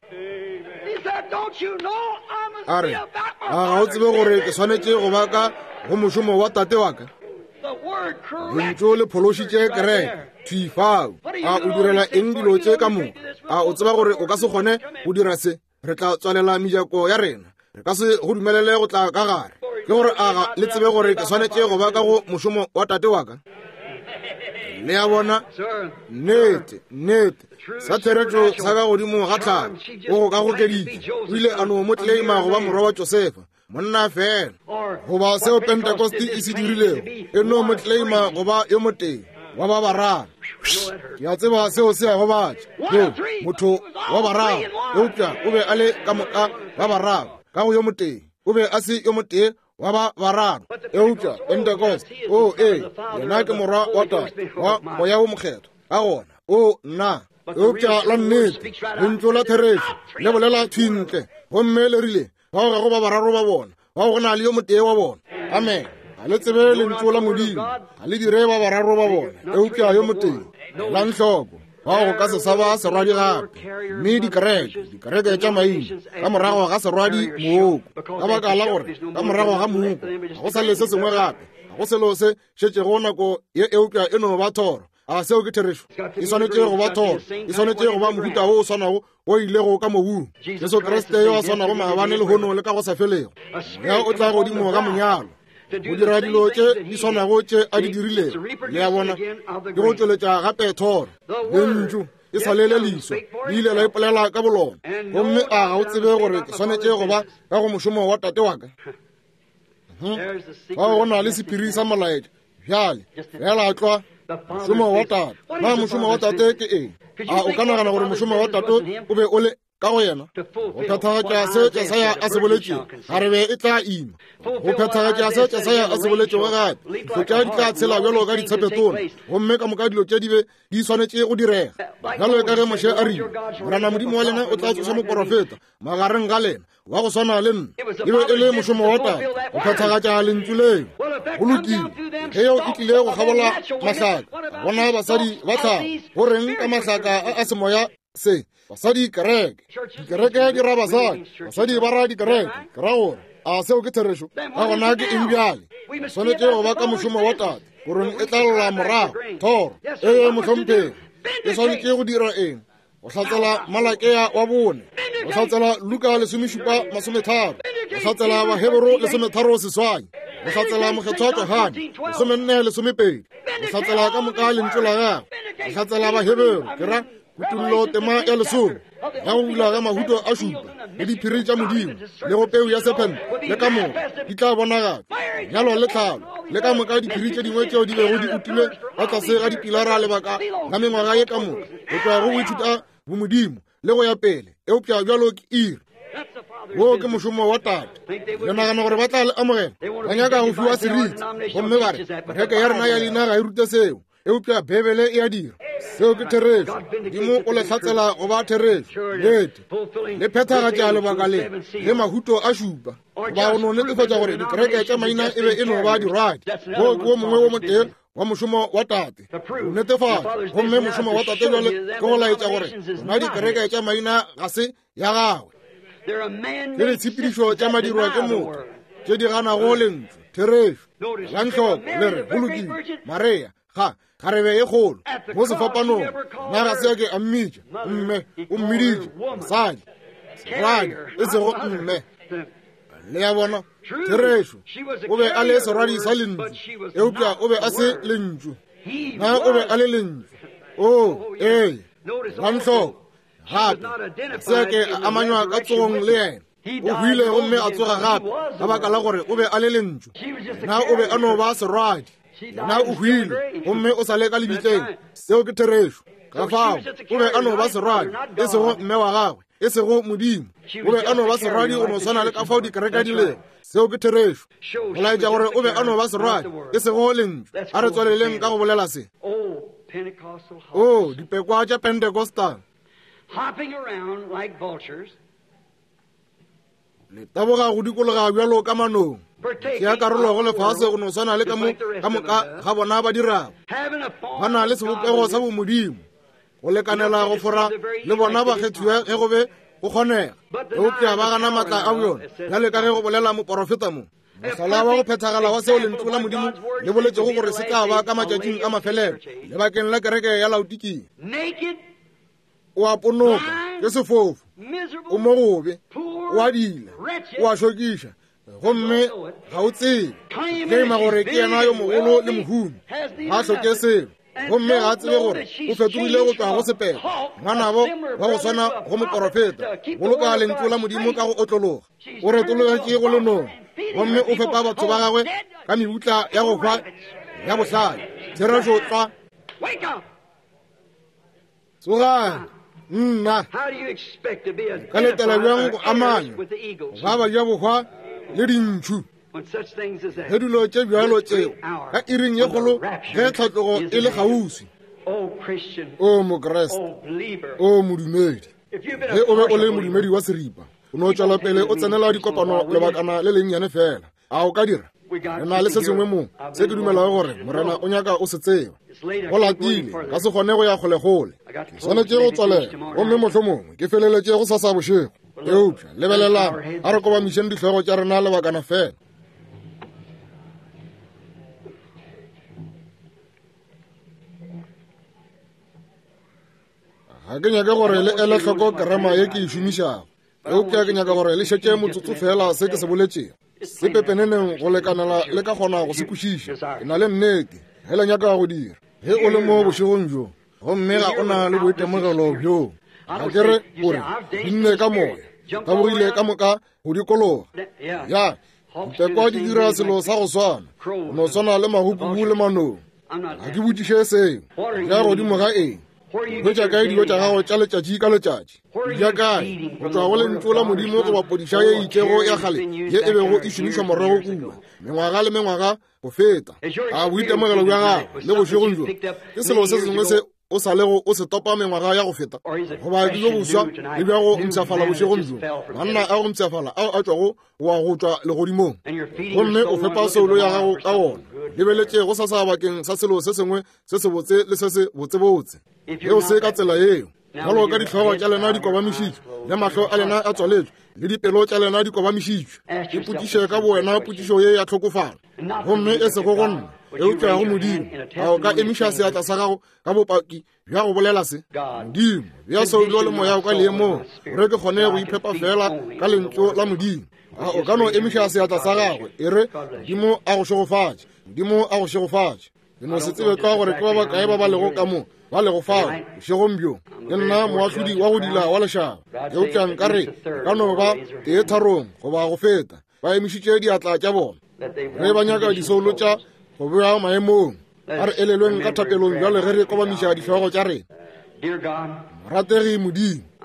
Speaker 2: A re, a ga o tsebe gore ke swanetše go ba ka go mošomo wa tate wa ka. Lentšu le phološitše kereke thwifao. A o direla eng dilo tše ka moka? A o tseba gore o ka se kgone go dira se? Re tla tswalela mejako ya rena, re ka se go dumelele go tla ka gare. Ke gore aga le tsebe gore ke swanetše go ba ka go mošomo wa tate wa ka. Le ya bona nnete nnete sa theretšo sa ka godimo ga tlhago o go ka gokeditše. O ile a no mo tleima go ba morwa wa Josefa monna fela, goba seo Pentekoste e se dirilego e no mo tleima go ba yo moteng wa ba bararo. Ke a tseba seo se a go batša yo motho wa bararo eupša o be a le ka moka ba bararo ka go yo moteng o be a se yo moteng wa ba bararo. Eupša Pentekoste o ee yena ke morwa wa tate wa moya o mokgetho a gona o nna. Eupša la nnete lentšu la theretšo le bolela thwintle gomme le rile ba go ga go ba bararo ba bona ba go na le yo motee wa bona. Amen. Ga le tsebe lentšu la modimo ga le dire ba bararo ba bona. Eupša yo motee la nhloko ba go ka se sa ba serwadi gape, mme dikereke dikereke tša maina ka morago ga serwadi mooko ka baka la gore ka morago ga mooko ga go sa le se sengwe gape, ga go selo se šetše go nako ye eupša e no ba thoro. A seo ke therešo e swanetše go ba thoro, e swanetše go ba mohuta o o swanago o ilego ka mobung. Jesu Kriste yo a swanago maabane le hono le ka go sa felego. Ya o tla godimo ka monyalo go dira dilo tše di swanago tše a di dirilego. Le ya bona ke go tšweletša gape thoro lentšu e sa lele liso le ile la ipolela ka bolona. Gomme a ga o tsebe gore ke swanetše go ba ka go mošomo wa tate wa ka. Fa go na le sephiri sa molaetša bjale fela a tlwa mošomo wa tate. Na mošomo wa tate ke eng? A o ka nagana gore mošomo wa tate o be o le ka go yena go phethagatša se Jesaya a se boletšego, ga re be e tla ima go phethagatša se Jesaya a se boletšego gape. Dihlotša di tla tshela bjalo ka ditshepetona gomme ka moka dilo tše di be di swanetše go direga. Bjalo ka ge Moše a rile morana modimo wa lena o tla tsoša moprofeta magareng ga lena wa go swana le nna. E be e le mošomo wa tate go phethagatša lentšu leo. Go lokile ge yo e tlile go gabola mahlaka bona basadi ba tlhago go reng ka mahlaka a semoya se. Basadi kereke dikereke di ra basadi, basadi ba ra dikereke ke ra gore a seo ke therešo ka gona ke eng bjale. Swanetše go ba ka mošomo wa tate goreng e tla lola morago thoro e mohlompheng. E swanetše go dira eng? Go hlatsela Malakeya wa bone, go hlatsela Luka lesomešupa masometharo, go hlatsela Baheboro lesometharo seswai, go hlatsela mokgetho wa Johane lesomenne lesomepedi, go hlatsela ka moka lentšu la gagwe, go hlatsela Baheboro ke ra kutullo tema ya lesome ya go bula ka mahuto a šupa le diphiri tša modimo le go peu ya sepente le ka moka di tla bonagala nyalo le tlhalo le ka moka diphiri tše dingwe tšeo di bego di utile ka tlase ga dipilara lebaka la mengwaga ye ka moka go tloa go boithuta bomodimo le go ya pele eupša bjalo ke iri. Wo ke mošomo wa tate. Le nagana gore ba tla le amogela ba nyaka go fiwa seriti gomme ba re kereke ya rena ya leina ga e rute seo. eupša bebele e a dira seo ke theretšo dimo o le hlatsela go ba theretšo lete le phethagatša lebaka le le mahuto a šupa ba o no netefatša gore dikereke tša maina e be e no ba diradi wo ke wo mongwe wo motee wa mošomo wa tate o netefatša gomme mošomo wa tate jale ke go laetša gore na dikereke tša maina ga se ya gagwe ke ditshepedišo tša madirwa ke motho tše di ganago lentswe theretšo la ntlhoko le re go lokile maria ga ga re be e kgolo mo sefapanong na ga se ke a mmitša mme o mmiditše mosadi seradi e sego mme le ya bona theretšo o be a le seradi sa lentšu eupša o be a se lentšu na o be a le lentšu o ee la ntlhoko gape se ke a amanywa ka tsogong le yena o huile gomme a tsoga gape ka baka la gore o be a le lentšu na o be a no ba seradi na o huile gomme o sa le ka lebitleng seo ke theretšo ka fao o be a no ba seradi e sego mme wa gagwe e sego modimo o be a no ba seradi o no tshwana le ka fao dikereka di leng seo ke theretšo go laetša gore o be a no ba seradi e sego lentšu a re tswaleleng ka go bolela se o dipekwa tša pentecostal
Speaker 1: hopping around like vultures,
Speaker 2: le taboga go dikologa bjalo ka manong ke ya karolo go lefase go no swana le ka mo ka moka ga bona ba dirago ba na le sebopego sa bomodimo go lekanela go fora le bona ba kgethiwe ge go be go kgonega eupša ba gana maatla a bjona bjale ka ge go bolela moporofeta mo mosala wa go phethagala wa seo lentšu la modimo le boletšego gore se tla ba ka matšatšing a mafelelo lebakeng la kereke ya laodiking o a ponoka ke sefofu o mo gobe o a dila o a šokiša gomme ga o tsebe leima gore ke yena yo mogolo le mohumi ga a hloke seo gomme ga a tsebe gore o fetogile go tswa go sepela ngwanabo wa go tshwana go moporofeta boloka lentšu la modimo ka go otlologa o retologetse go lenong gomme o fepa batho ba gagwe ka mebutla ya go hwa ya bohlale theretšo tswa tsogane nna ka letela bjang go amanya ba ba ja bohwa le dintšu ge dilo tše bjalo tseo ka iring ye kgolo ge tlhatlogo e le gausi o mokreste o modumedi ge o be o le modumedi wa seripa o no tšwela pele o tsenela dikopano lebakana le lennyane fela a o ka dira re na le se sengwe mo se ke dumelago gore morena o nyaka o se tseba go latile ka se kgone go ya kgole-kgole ke tshwanetse go tswalela gomme motlho mongwe ke feleletse go sasa bošego eupša lebelelang a re kobamišeng ditlhogo tša rena lebakana fela ga ke nyake gore le ele tlhoko kerama ye ke e šomišago eupša ke nyaka gore le šetse motsotso fela se ke se boletšego se pepeneneng go lekanela le ka kgona go se kwešiša e na le nnete ge le nyaka go dira ge o le mo bošegong jo gomme ga o na le boitemogelo bjoo ga kere gore di nne ka moya ka bogile ka moka go dikologa ya dipekwa di dira selo sa go swana o no swana le mahukubu le manong ga ke botiše seo ja godimo ga eng hwetša kae dilo tša gago tša letšatši ka letšatši ja kae go tswa go lentšu la modimo go bapodiša ye itšego ya kgale ye e bego e šomišwa morago kuba mengwaga le mengwaga go feta a boitemogelo bja gago le bošegong jo ke selo se sengwe se o sa lego o se topa mengwaga ya go feta goba ke jo boswa le bja go mpšafala bošegong jo manna a go mpšafala ao a tšwago wa go tšwa legodimong gomme o fepa seolo ya gago ka ona lebeletše go sa sa bakeng sa selo se sengwe se se botse le se se botsebotse eo se ka tsela yeo jalo ka ditlhogo tša lena di kobamišitšwe le mahlo a lena a tswaletšwe le dipelo tša lena di kobamišitšwe e potiše ka bowena potišo ye ya tlhokofala gomme e sego go nna eupša go modimo a o ka emiša seatla sa gago ka bopaki bja go bolela se modimo bja seolo le moya o ka leemong gore ke kgone go iphepa fela ka lentšu la modimo a o ka no emiša seatla sa gagwe e re modimo a go šegofatše modimo a go šegofatše ke no se tsebe ka gore ke ba bakae ba ba lego ka moo ba lego fao bošegong bjo le nna moahlodi wa go dila wa lešaba eupša nkare ka no ba tee tharong goba go feta ba emišitše diatla tša bona ge ba nyaka diseolo tša go bea maemong a re elelweng ka thapelong bjale ge re kobamiša ditlhogo tša rena rategi modimo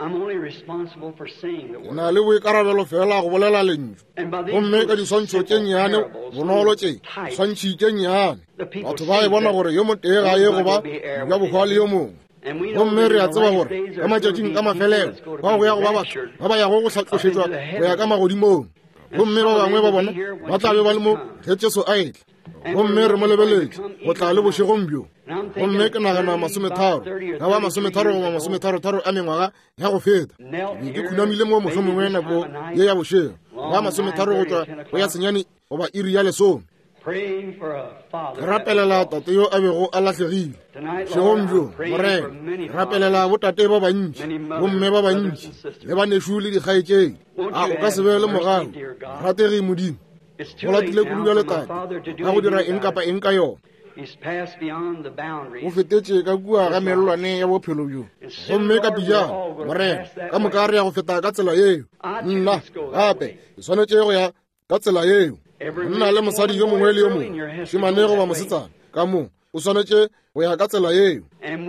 Speaker 1: responsible for saying the word.
Speaker 2: na le boikarabelo fela go bolela lentswe gomme ka diswantšho tše nnyane bonolo tše swantšhi tše nnyane batho ba e bona gore yo motee ga ye goba ya bogwa le yo mongwe gomme re a tseba gore ka matšatšing ka mafelelo ba go ya go ba batho ba ba yago go tlhatlošetšwa go ya ka magodimong gomme ba bangwe ba bona ba tla be ba le mo ge Jesu a etle gomme re mo lebeletse go tla le bošegong bjo gomme ke nagana masometharo ka ba masometharo goba masometharo-tharo a mengwaga ya go feta be ke khunamile mo mohlomongwe nako ye ya bošego ba masometharo go tswa go ya senyane goba iri ya lesome ke rapelela tate yo a bego a latlhegile šegong bjo morena rapelela botate ba bantši bomme ba bantši le banešo le dikgaetšedi a o ka se be le mogago ratege modimo go latile kudu bja letate ka go dira eng kapa eng ka yona o fetetše ka kua ga melelwane ya bophelo bjo gomme ka pijana morena ka moka re ya go feta ka tsela yeo nna gape e swanetše go ya ka tsela yeo nna le mosadi yo mongwe le yo mongwe šemane goba mosetsana ka moo o swanetše go ya ka tsela yeo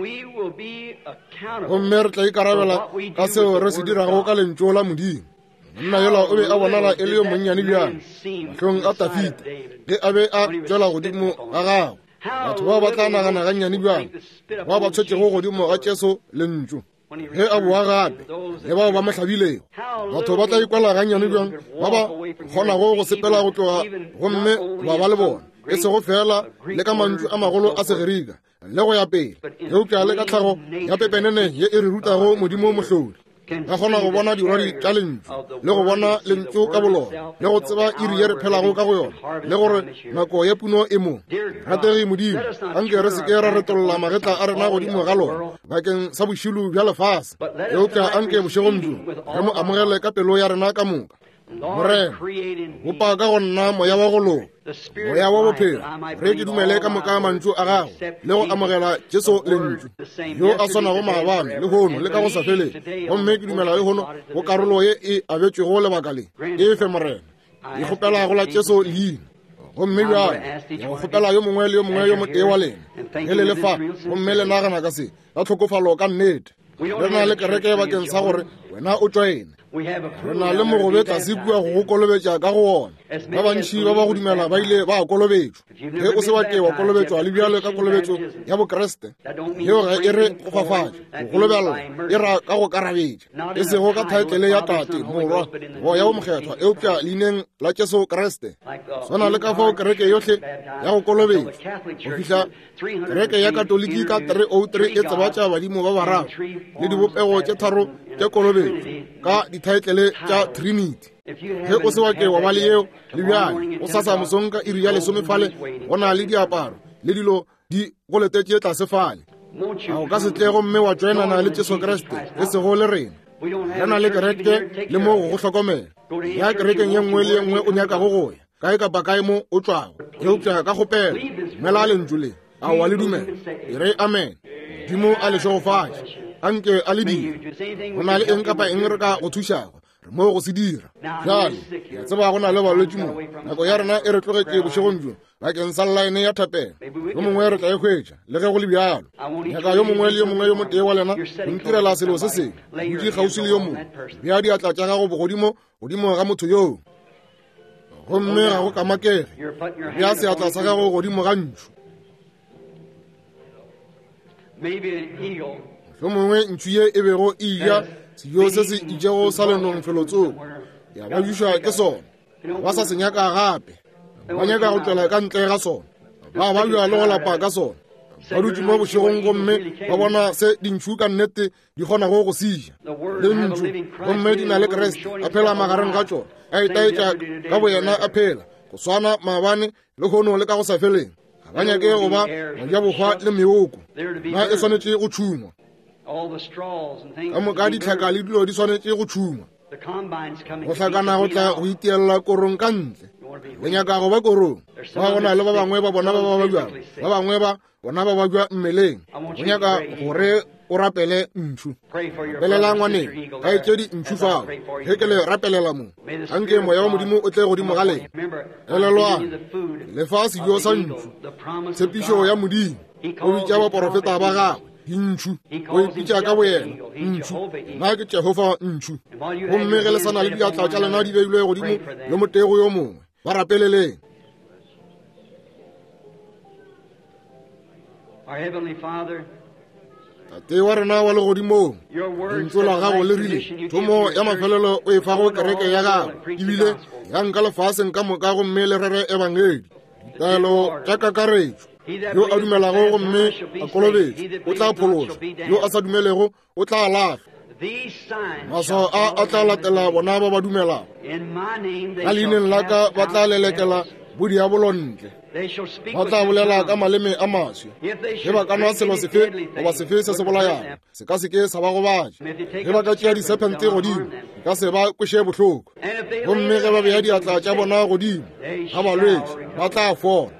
Speaker 2: gomme re tla ikarabela ka seo re se dirago ka lentso la modimo monna yola o be a bonala e le yo monnyane bjana mahlong a Dafita ge a be a tšwela godimo ga gagwe batho ba ba tla nagana gannyane bjana ba ba tshwetšego godimo ga Jesu lentso ge a boa gape le bao ba mohlabilego batho ba tla ikwala gannyane bjang ba ba kgonago go sepela go tloga gomme ba ba le bona e sego fela le ka mantšu a magolo a segerika le go ya pele eupša le ka tlhago ya pepenene ye e re rutago modimo mohlodi ka kgona go bona dirwadi tša lentšu le go bona lentšu ka bolona le go tseba iri ye re phelago ka go yona le gore nako ya puno e mo ratege modimo anke re seke ra retolola magetla a rena godimo ga lona bakeng sa bošilo bja lefase eupša anke bošegong bjo re mo amogele ka pelo ya rena ka moka morena bopa ka go nna moya wa go loga moya wa bophelo re ke dumele ka moka mantšu a gago le go amogela Jesu lentšu yo a swaнаgo maabane le gono le ka go sa feleng gomme ke dumela le gono go karolo ye e abetšwego lebakaleng e fe morena e kgopela go la Jesu leina gomme bjalo ya go kgopela yo mongwe le yo mongwe yo motee wa lena e le lefa gomme le nagana ka se la tlhokofalo ka nnete re na le kereke bakeng sa gore wena o tšwaene re na le mogobe tlase kua go go kolobetša ka go ona ba bantši ba ba go dumela ba ile ba kolobetšwa ge o se ba ke wa kolobetšwa le bjalo ka kolobetšo ya bokreste yeo ge e re go fafatša go golobjalo e ra ka go karabetša e sego ka thaetlele ya tate morwa go ya go mokgethwa eupša leineng la Jesu Kriste swana le ka fao kereke yotlhe ya go kolobetšwa go fihla kereke ya katoliki ka three oh three e tsebatša badimo ba bararo le dibopego tše tharo tše kolobetšo ka dithaetlele tša Trinity ge o se wa ke wa ba le yeo le bjale o sasa mosong ka iri ya lesomefale go na le diaparo le dilo di go letetše tlasefale a o ka setlego mme wa tšwaenana le Jesu Kriste e sego le rena re na le kereke le mo go go hlokomela ya kerekeng ye nngwe le ye nngwe o nyakago go ya kae kapa kae mo o tšwago eupša ka kgopela mela a lentšu le a wa le dumela e re amen dimo a lešego faša anke a le dira go na le eng kapa eng re ka go thušago mo go se dira jale ya tseba go na le balwetši mo nako ya rena e re tlogetše bošegong bjo bakeng sa line ya thapela yo mongwe re tla e hwetša le ge go le bjalo nyaka yo mongwe le yo mongwe yo motee wa lena o ntirela selo se seng dutse kgauswi le yo mongwe bja diatla tša gago bogodimo godimo ga motho yoo gomme ga go kamakege bja seatla sa gago godimo ga ntšu yo mongwe ntšu ye e bego e ja sejo se se itšego sa lenong felotsong ya ba jušwa ke sona ba sa se nyaka gape ba nyaka go tšwela ka ntle ga sona ba ba bja le go lapa ka sona ba dutse mo bošegong gomme ba bona se dintšu ka nnete di kgonago go seja le ntšu gomme di na le Kreste a phela magareng ga tšona a itaetša ka boyena a phela go swana maabane le kgono le ka go sa feleng ga ba nyake go ba ja bogwa le meoko na e swanetše go tšhumwa ka moka ditlhaka le dilo di swanetše go tšhuma go hlakana go tla go itiela korong ka ntle le nyaka go ba korong ba gona le ba bangwe ba bona ba ba bjang ba bangwe ba bona ba ba bja mmeleng go nyaka gore o rapele ntšu pelela ngwaneng ka etšedi ntšu fao ge ke le rapelela mo anke moya wa modimo o tle godimo ga lena elelwana lefa sejo sa ntšu tshepišo ya modimo o bitša baporofeta ba gagwe ntšu o ipitša ka boyena ntšu nna ke Jehova ntšu gomme ge le sana le diatla tša lena di beilwe godimo le motego yo mongwe ba rapeleleng.
Speaker 1: Our Heavenly Father,
Speaker 2: tate wa rena wa legodimong lentswe la gago le rile thomo ya mafelelo o e fa go kereke ya gago ebile ya nka lefaseng ka moka gomme le rere evangeli ditaelo tša kakaretšo. Yo a dumelago gomme a kolobetse o tla phološwa, yo a sa dumelego o tla lahlwa. Maso a a tla latela bona ba ba dumelago ka leineng la ka ba tla lelekela bodi ya bolontle, ba tla bolela ka maleme a maswe. Ge ba ka nwa selo sefe goba sefe se se bolayang se ka seke sa ba gobatša. Ge ba ka tšea disepente godimo e ka se ba kweše bohloko, gomme ge ba beya diatla tša bona godimo ga balwetši ba tla fola.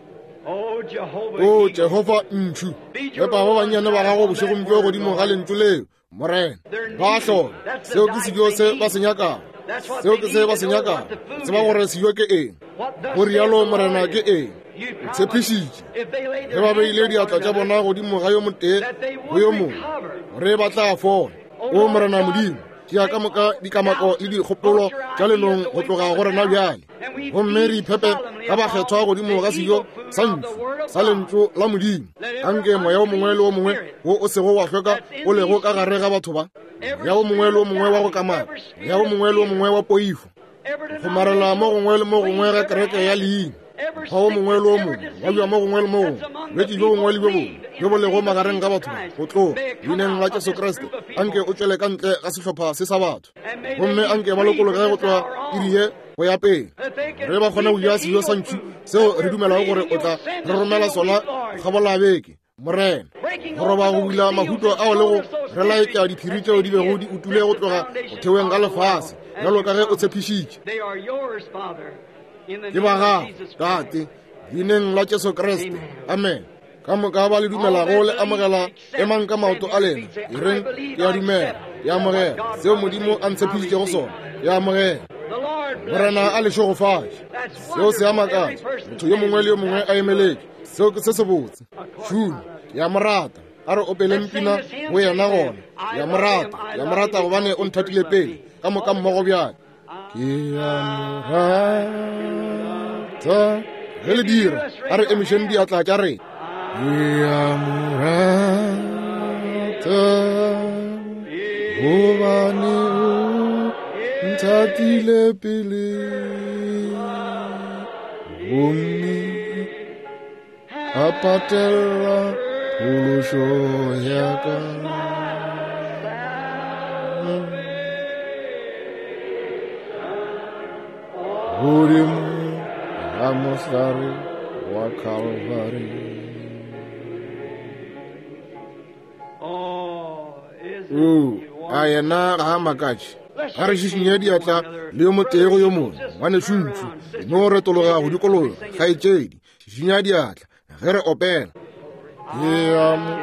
Speaker 2: O Jehova ntšu epa ba bannyane ba gago bošegong bjo godimo ga lentswe leo morena ba hlola seo ke sedio se ba se nyakago, seo ke se ba se nyakago se ba gore sedio ke eng go rialo morena ke eng tshepišitše. ge ba beile diatla tša bona godimo ga yo motee go yo mongwe gore ba tla fola. O morena modimo tšea ka moka dikamako le dikgopolo tša lenong go tloga go rena bjale, gomme re iphepe ka bakgethwa godimo ga sejo sa ntšu sa lentšu la modimo. Anke moya o mongwe le o mongwe wo o sego wa hloka o lego ka gare ga batho ba, ya o mongwe le o mongwe wa go kamana, ya o mongwe le o mongwe wa poifo, go marela mo gongwe le mo gongwe ga kereke ya leina, ga o mongwe le o mongwe wa bja mo gongwe le mo gongwe bjetši bjo bongwe le bjo bongwe bjo bo lego magareng ga batho go tloga leineng la Jesu Kriste. Anke o tšwele ka ntle ga sehlopha se sa batho, gomme anke ba lokologe go tloga iriye go ya pele re ba kgona go ja sejo sa ntšu seo re dumelago gore o tla re romela sona ga bolabeke morena, gore ba go bula mahuto ao le go re laetša diphiri tšeo di bego di utule go tloga go theoweng ka lefase jalo ka ge o tshepišitše. Ke ba gago tate leineng la Jesu Kriste, amen. Ka moka ba le dumelago le amogela emang ka maoto a lena e reng ke a dumela, ke amogela seo modimo a ntshepišitše go sona, ke amogela. Morena a lešogofatše seo se amakatša motho yo mongwe le yo mongwe a emeletše seo ke se se botse. Šuno ya morata a re opeleng pina go yena gona, ya morata ya morata gobane o nthatile pele ka moka mmogo bjale. Ke a morata ge le dira a re emišeng diatla tša rena. Ke a morata gobane o nthatile pele gomme a patela phološo ya ka. Godimo ga mohlare wa Calvary. O a yena ga makatše a re šišinya diatla le yo motego yo mongwe wane šuntšu no re tologa go dikologa kgaetšedi šišinya diatla ge re opela. Ke a mo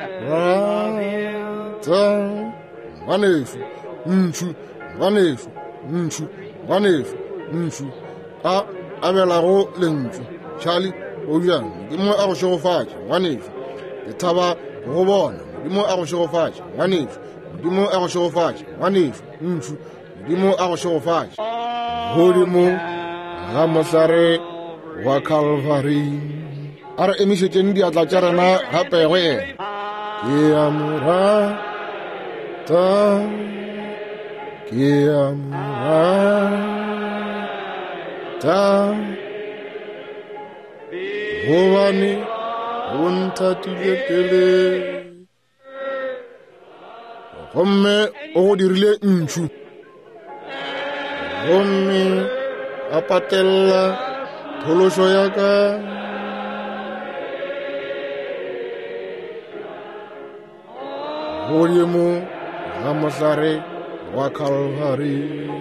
Speaker 2: rata ngwaneso ntšu ngwaneso ntšu ngwaneso ntšu a abelago lentšu Charlie o bjang modimo a go šegofatša ngwaneso ke thaba go bona modimo a go šegofatša ngwaneso modimo a go šegofatša ngwaneso ntšu modimo a go šegofatša godimo ga mohlare wa Calvary. A re emišetšeng diatla tša rena gape go ena. Ke a morata ke a morata gobane o nthatile pele gomme o go dirile ntšu gomme a patelela phološo ya ka. Godimo ga mohlare wa Calvary.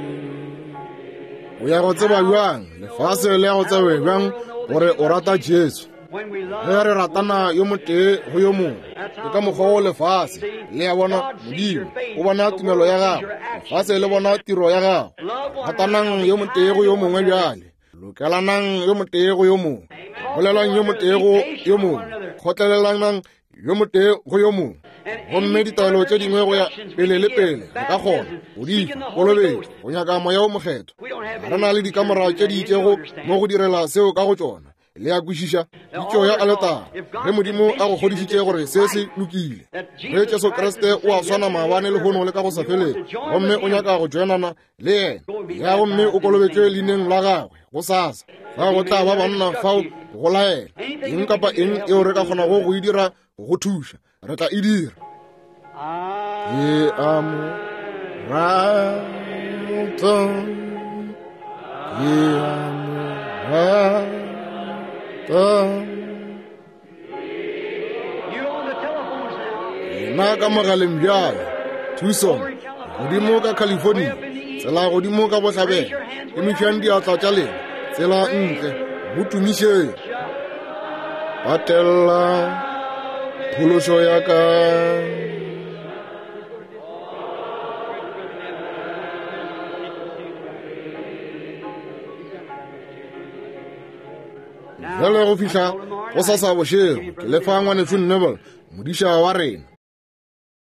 Speaker 2: O ya go tseba bjang lefase le ya go tsebe bjang gore o rata Jesu. Ge re ratana yo motee go yo mongwe ke ka mokgwa o lefase le ya bona modimo o bona tumelo ya gago, lefase le bona tiro ya gago. Ratanang yo motee go yo mongwe bjale, lokelanang yo motee go yo mongwe, bolelang yo motee go yo mongwe, kgotlelelanang yo mote go yo mongwe gomme ditaelo tse dingwe go ya pele le pele re ka kgona go difa kolobedi go nyaka moya o mokgetho ga re na le dikamorao tse di itšego mo go direla seo ka go tsona le ya kwešiša ditšeo ya aletara ge modimo a go kgodišitše gore se se lokile ge jesu kriste o a swana maabane le gono le ka go sa feleng gomme o nyaka go joinana le ena ya gomme o kolobetšwe leineng la gagwe go sasa fa go tla ba banna fao go laela eng kapa eng eo re ka kgona go go e dira go go thuša re tla e dira ke a mo rata ke a mo rata nna ka mogaleng bjalo tucson godimo ka california tsela godimo ka bohlabela e mešwang diatla tša lena tsela ntle go tumišeng patella phološo ya ka jale go fihla go sasa bošego ke lefa ngwanetso nnebel modiša wa rena